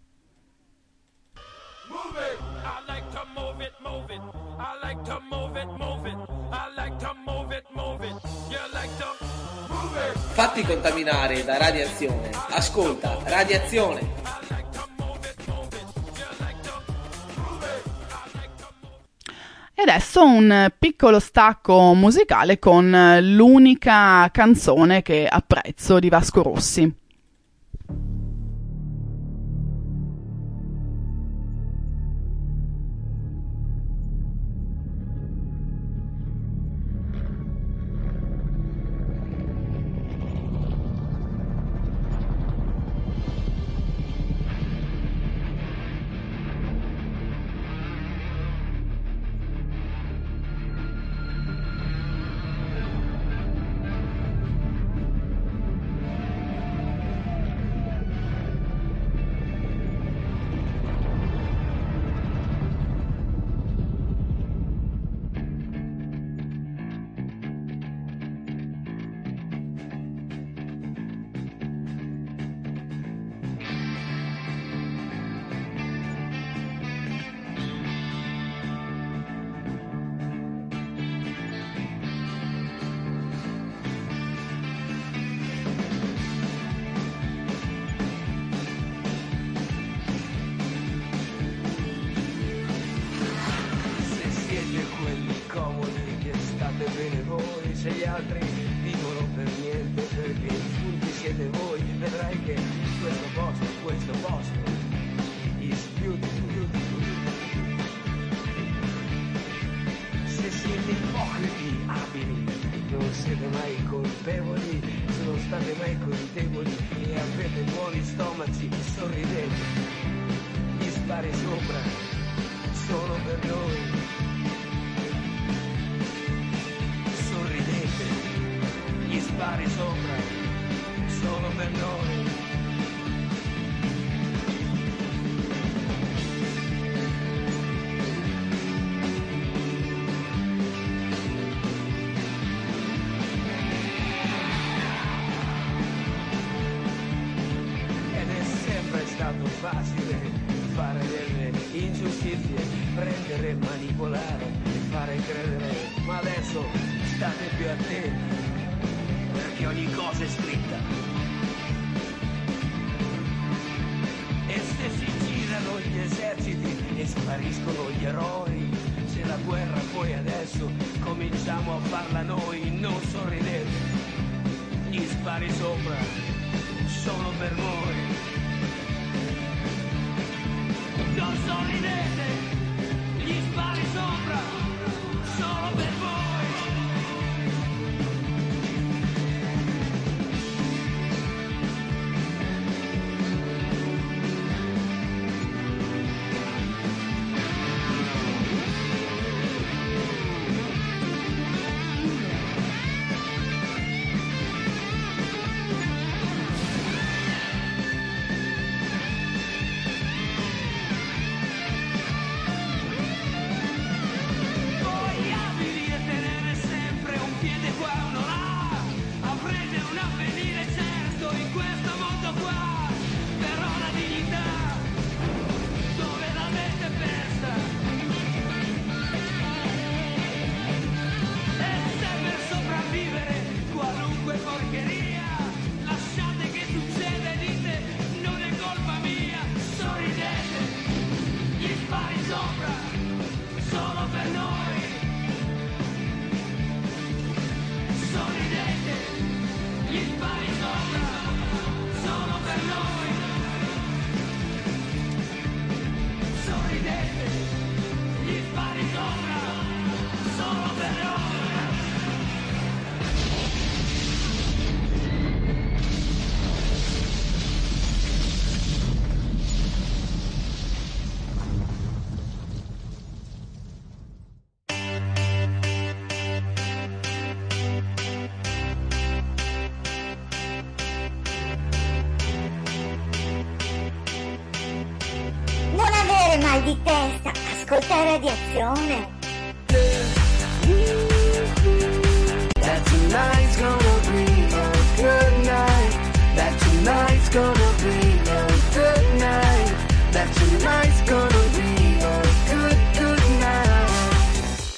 Speaker 9: Fatti contaminare da radiazione. Ascolta Radiazione.
Speaker 4: E adesso un piccolo stacco musicale con l'unica canzone che apprezzo di Vasco Rossi.
Speaker 15: Sopra, solo per noi. e manipolare e fare credere, ma adesso state più attenti, perché ogni cosa è scritta. E se si girano gli eserciti e spariscono gli eroi, se la guerra poi adesso cominciamo a farla noi, non sorridete, gli spari sopra sono per voi. Non sorridete, gli spari sopra solo per voi.
Speaker 8: Mal di testa, ascolta Radiazione.
Speaker 3: That tonight's gonna be a good night. That tonight's gonna be a good night. That tonight's gonna be a good, good night.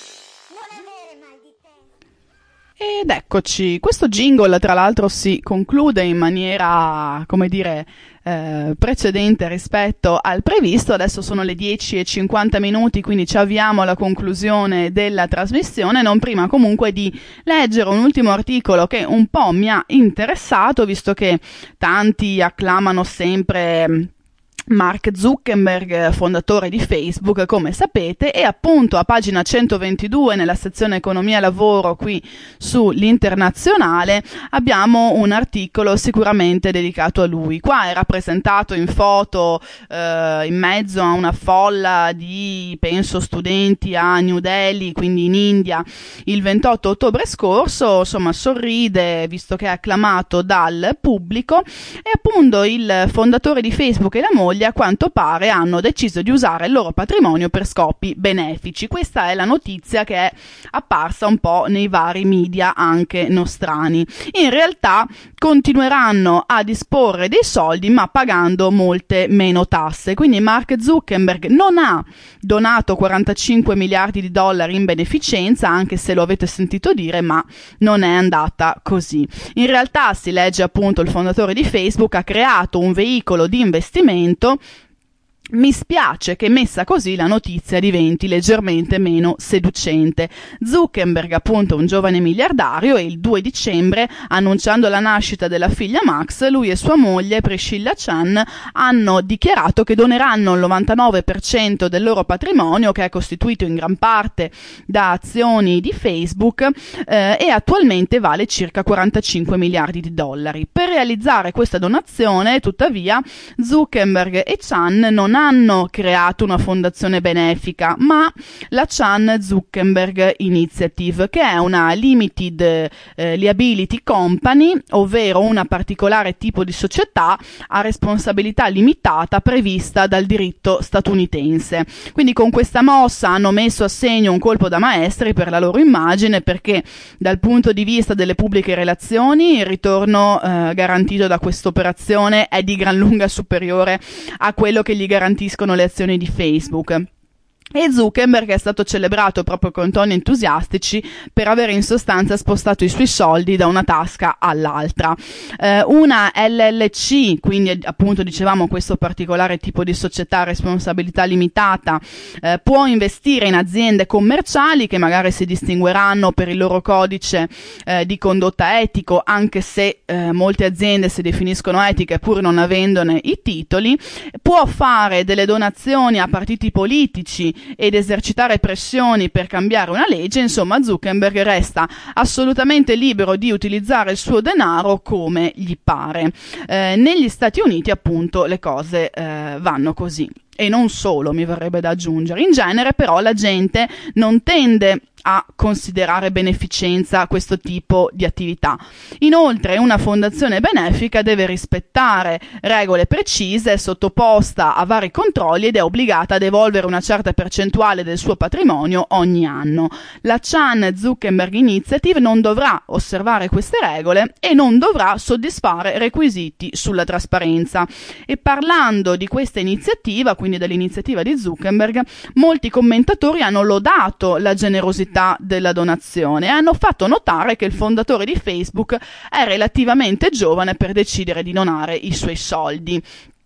Speaker 4: Ed eccoci, questo jingle tra l'altro si conclude in maniera, come dire, eh, precedente rispetto al previsto. Adesso sono le dieci e cinquanta minuti, quindi ci avviamo alla conclusione della trasmissione, non prima comunque di leggere un ultimo articolo che un po' mi ha interessato, visto che tanti acclamano sempre Mark Zuckerberg, fondatore di Facebook, come sapete, e appunto a pagina centoventidue nella sezione Economia e Lavoro qui sull'Internazionale abbiamo un articolo sicuramente dedicato a lui. Qua è rappresentato in foto eh, in mezzo a una folla di, penso, studenti a New Delhi, quindi in India, il ventotto ottobre scorso. Insomma, sorride visto che è acclamato dal pubblico, e appunto il fondatore di Facebook e la moglie a quanto pare hanno deciso di usare il loro patrimonio per scopi benefici. Questa è la notizia che è apparsa un po' nei vari media anche nostrani. In realtà continueranno a disporre dei soldi ma pagando molte meno tasse. Quindi Mark Zuckerberg non ha donato quarantacinque miliardi di dollari in beneficenza, anche se lo avete sentito dire, ma non è andata così. In realtà, si legge appunto, il fondatore di Facebook ha creato un veicolo di investimento. Mi spiace che messa così la notizia diventi leggermente meno seducente. Zuckerberg, appunto, un giovane miliardario, e il due dicembre, annunciando la nascita della figlia Max, lui e sua moglie Priscilla Chan hanno dichiarato che doneranno il novantanove per cento del loro patrimonio, che è costituito in gran parte da azioni di Facebook, eh, e attualmente vale circa quarantacinque miliardi di dollari. Per realizzare questa donazione, tuttavia, Zuckerberg e Chan non hanno creato una fondazione benefica, ma la Chan Zuckerberg Initiative, che è una limited eh, liability company, ovvero una particolare tipo di società a responsabilità limitata prevista dal diritto statunitense. Quindi con questa mossa hanno messo a segno un colpo da maestri per la loro immagine, perché dal punto di vista delle pubbliche relazioni il ritorno eh, garantito da questa operazione è di gran lunga superiore a quello che gli garantiscono le azioni di Facebook. E Zuckerberg è stato celebrato proprio con toni entusiastici per avere in sostanza spostato i suoi soldi da una tasca all'altra. Eh, una L L C, quindi appunto dicevamo questo particolare tipo di società a responsabilità limitata, eh, può investire in aziende commerciali che magari si distingueranno per il loro codice eh, di condotta etico, anche se eh, molte aziende si definiscono etiche pur non avendone i titoli. Può fare delle donazioni a partiti politici ed esercitare pressioni per cambiare una legge. Insomma, Zuckerberg resta assolutamente libero di utilizzare il suo denaro come gli pare. Eh, negli Stati Uniti appunto le cose eh, vanno così. E non solo, mi verrebbe da aggiungere. In genere però la gente non tende a considerare beneficenza questo tipo di attività. Inoltre una fondazione benefica deve rispettare regole precise, è sottoposta a vari controlli ed è obbligata a devolvere una certa percentuale del suo patrimonio ogni anno. La Chan Zuckerberg Initiative non dovrà osservare queste regole e non dovrà soddisfare requisiti sulla trasparenza. E parlando di questa iniziativa, quindi dell'iniziativa di Zuckerberg, molti commentatori hanno lodato la generosità della donazione e hanno fatto notare che il fondatore di Facebook è relativamente giovane per decidere di donare i suoi soldi.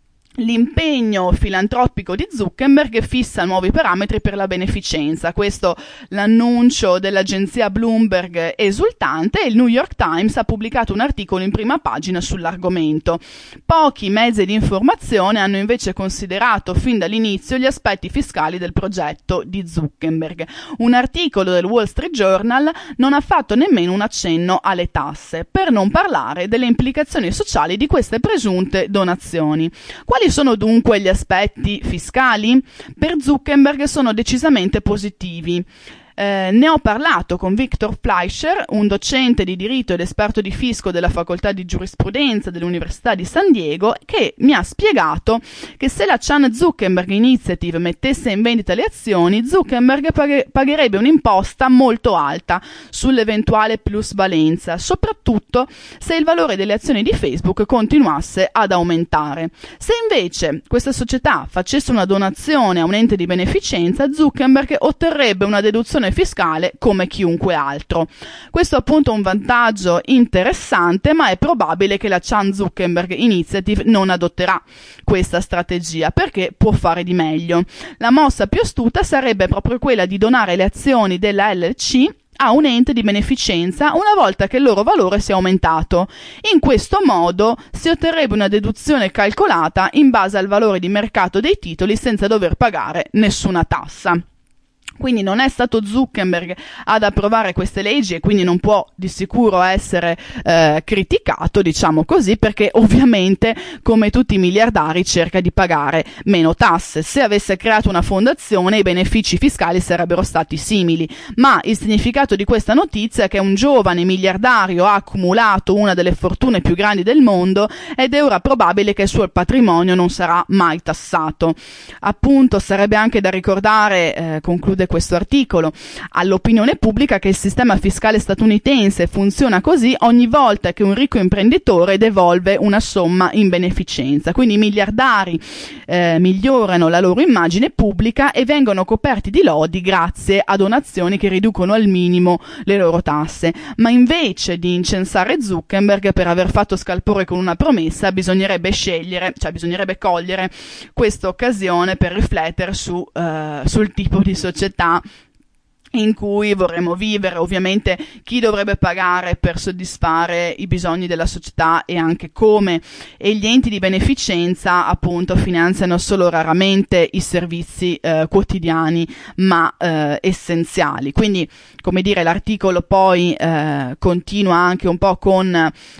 Speaker 4: L'impegno filantropico di Zuckerberg fissa nuovi parametri per la beneficenza. Questo l'annuncio dell'agenzia Bloomberg esultante, e il New York Times ha pubblicato un articolo in prima pagina sull'argomento. Pochi mezzi di informazione hanno invece considerato fin dall'inizio gli aspetti fiscali del progetto di Zuckerberg. Un articolo del Wall Street Journal non ha fatto nemmeno un accenno alle tasse, per non parlare delle implicazioni sociali di queste presunte donazioni. Quali sono dunque gli aspetti fiscali? Per Zuckerberg sono decisamente positivi. Eh, ne ho parlato con Victor Fleischer, un docente di diritto ed esperto di fisco della facoltà di giurisprudenza dell'Università di San Diego, che mi ha spiegato che se la Chan Zuckerberg Initiative mettesse in vendita le azioni, Zuckerberg paghe- pagherebbe un'imposta molto alta sull'eventuale plusvalenza, soprattutto se il valore delle azioni di Facebook continuasse ad aumentare. Se invece questa società facesse una donazione a un ente di beneficenza, Zuckerberg otterrebbe una deduzione fiscale come chiunque altro. Questo è appunto un vantaggio interessante, ma è probabile che la Chan Zuckerberg Initiative non adotterà questa strategia perché può fare di meglio. La mossa più astuta sarebbe proprio quella di donare le azioni della L L C a un ente di beneficenza una volta che il loro valore sia aumentato. In questo modo si otterrebbe una deduzione calcolata in base al valore di mercato dei titoli senza dover pagare nessuna tassa. Quindi non è stato Zuckerberg ad approvare queste leggi e quindi non può di sicuro essere eh, criticato, diciamo così, perché ovviamente, come tutti i miliardari, cerca di pagare meno tasse. Se avesse creato una fondazione, i benefici fiscali sarebbero stati simili, ma il significato di questa notizia è che un giovane miliardario ha accumulato una delle fortune più grandi del mondo ed è ora probabile che il suo patrimonio non sarà mai tassato. Appunto, sarebbe anche da ricordare, eh, conclude questo articolo, all'opinione pubblica che il sistema fiscale statunitense funziona così ogni volta che un ricco imprenditore devolve una somma in beneficenza. Quindi i miliardari eh, migliorano la loro immagine pubblica e vengono coperti di lodi grazie a donazioni che riducono al minimo le loro tasse. Ma invece di incensare Zuckerberg per aver fatto scalpore con una promessa, bisognerebbe scegliere, cioè bisognerebbe cogliere questa occasione per riflettere su, uh, sul tipo di società in cui vorremmo vivere, ovviamente chi dovrebbe pagare per soddisfare i bisogni della società e anche come, e gli enti di beneficenza appunto finanziano solo raramente i servizi eh, quotidiani ma eh, essenziali. Quindi, come dire, l'articolo poi eh, continua anche un po' con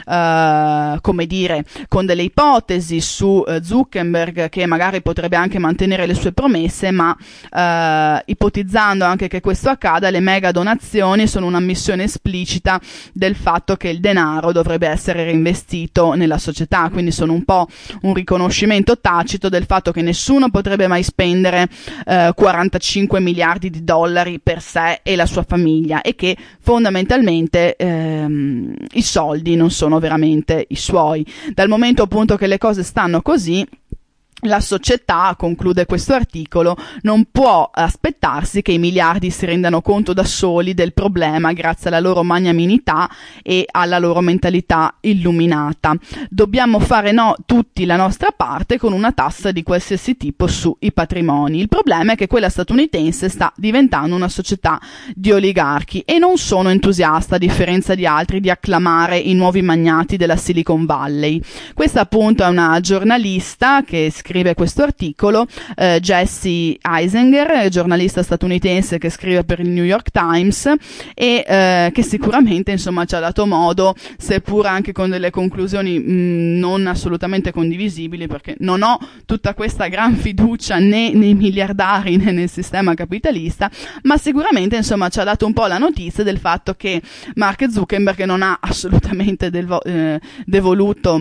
Speaker 4: eh, come dire, con delle ipotesi su eh, Zuckerberg, che magari potrebbe anche mantenere le sue promesse, ma eh, ipotizzando anche che questo accada, le mega donazioni sono un'ammissione esplicita del fatto che il denaro dovrebbe essere reinvestito nella società, quindi sono un po' un riconoscimento tacito del fatto che nessuno potrebbe mai spendere eh, quarantacinque miliardi di dollari per sé e la sua famiglia, e che fondamentalmente ehm, i soldi non sono veramente i suoi. Dal momento appunto che le cose stanno così, la società, conclude questo articolo, non può aspettarsi che i miliardi si rendano conto da soli del problema grazie alla loro magnanimità e alla loro mentalità illuminata. Dobbiamo fare no, tutti la nostra parte con una tassa di qualsiasi tipo sui patrimoni. Il problema è che quella statunitense sta diventando una società di oligarchi e non sono entusiasta, a differenza di altri, di acclamare i nuovi magnati della Silicon Valley. Questa appunto è una giornalista che scrive questo articolo, eh, Jesse Eisinger, giornalista statunitense che scrive per il New York Times e eh, che sicuramente insomma ci ha dato modo, seppur anche con delle conclusioni mh, non assolutamente condivisibili, perché non ho tutta questa gran fiducia né nei miliardari né nel sistema capitalista, ma sicuramente insomma ci ha dato un po' la notizia del fatto che Mark Zuckerberg non ha assolutamente devo- eh, devoluto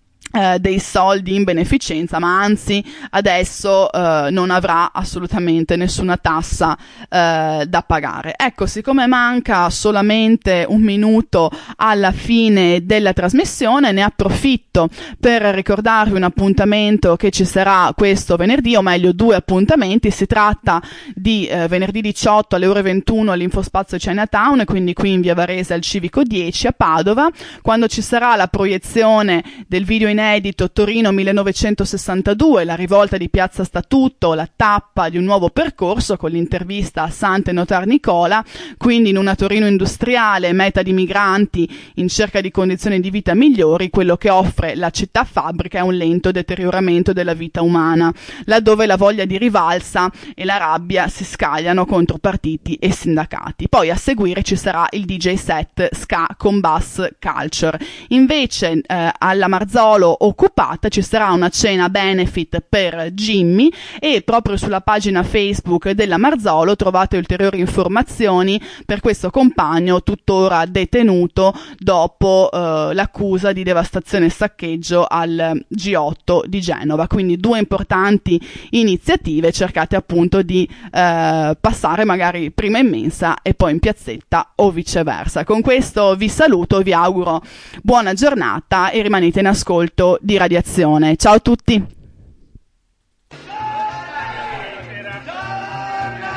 Speaker 4: Eh, dei soldi in beneficenza, ma anzi adesso eh, non avrà assolutamente nessuna tassa eh, da pagare. Ecco, siccome manca solamente un minuto alla fine della trasmissione, ne approfitto per ricordarvi un appuntamento che ci sarà questo venerdì, o meglio due appuntamenti. Si tratta di eh, venerdì diciotto alle ore ventuno all'Infospazio Chinatown, quindi qui in via Varese al Civico dieci a Padova, quando ci sarà la proiezione del video inedito Torino millenovecentosessantadue, la rivolta di Piazza Statuto, la tappa di un nuovo percorso, con l'intervista a Sante Notar Nicola, quindi in una Torino industriale, meta di migranti in cerca di condizioni di vita migliori. Quello che offre la città fabbrica è un lento deterioramento della vita umana, laddove la voglia di rivalsa e la rabbia si scagliano contro partiti e sindacati. Poi a seguire ci sarà il D J set Ska con Bass Culture. Invece eh, alla Marzolo occupata ci sarà una cena benefit per Jimmy, e proprio sulla pagina Facebook della Marzolo trovate ulteriori informazioni per questo compagno tuttora detenuto dopo eh, l'accusa di devastazione e saccheggio al G otto di Genova. Quindi due importanti iniziative, cercate appunto di eh, passare magari prima in mensa e poi in piazzetta o viceversa. Con questo vi saluto, vi auguro buona giornata e rimanete in ascolto di Radiazione. Ciao a tutti!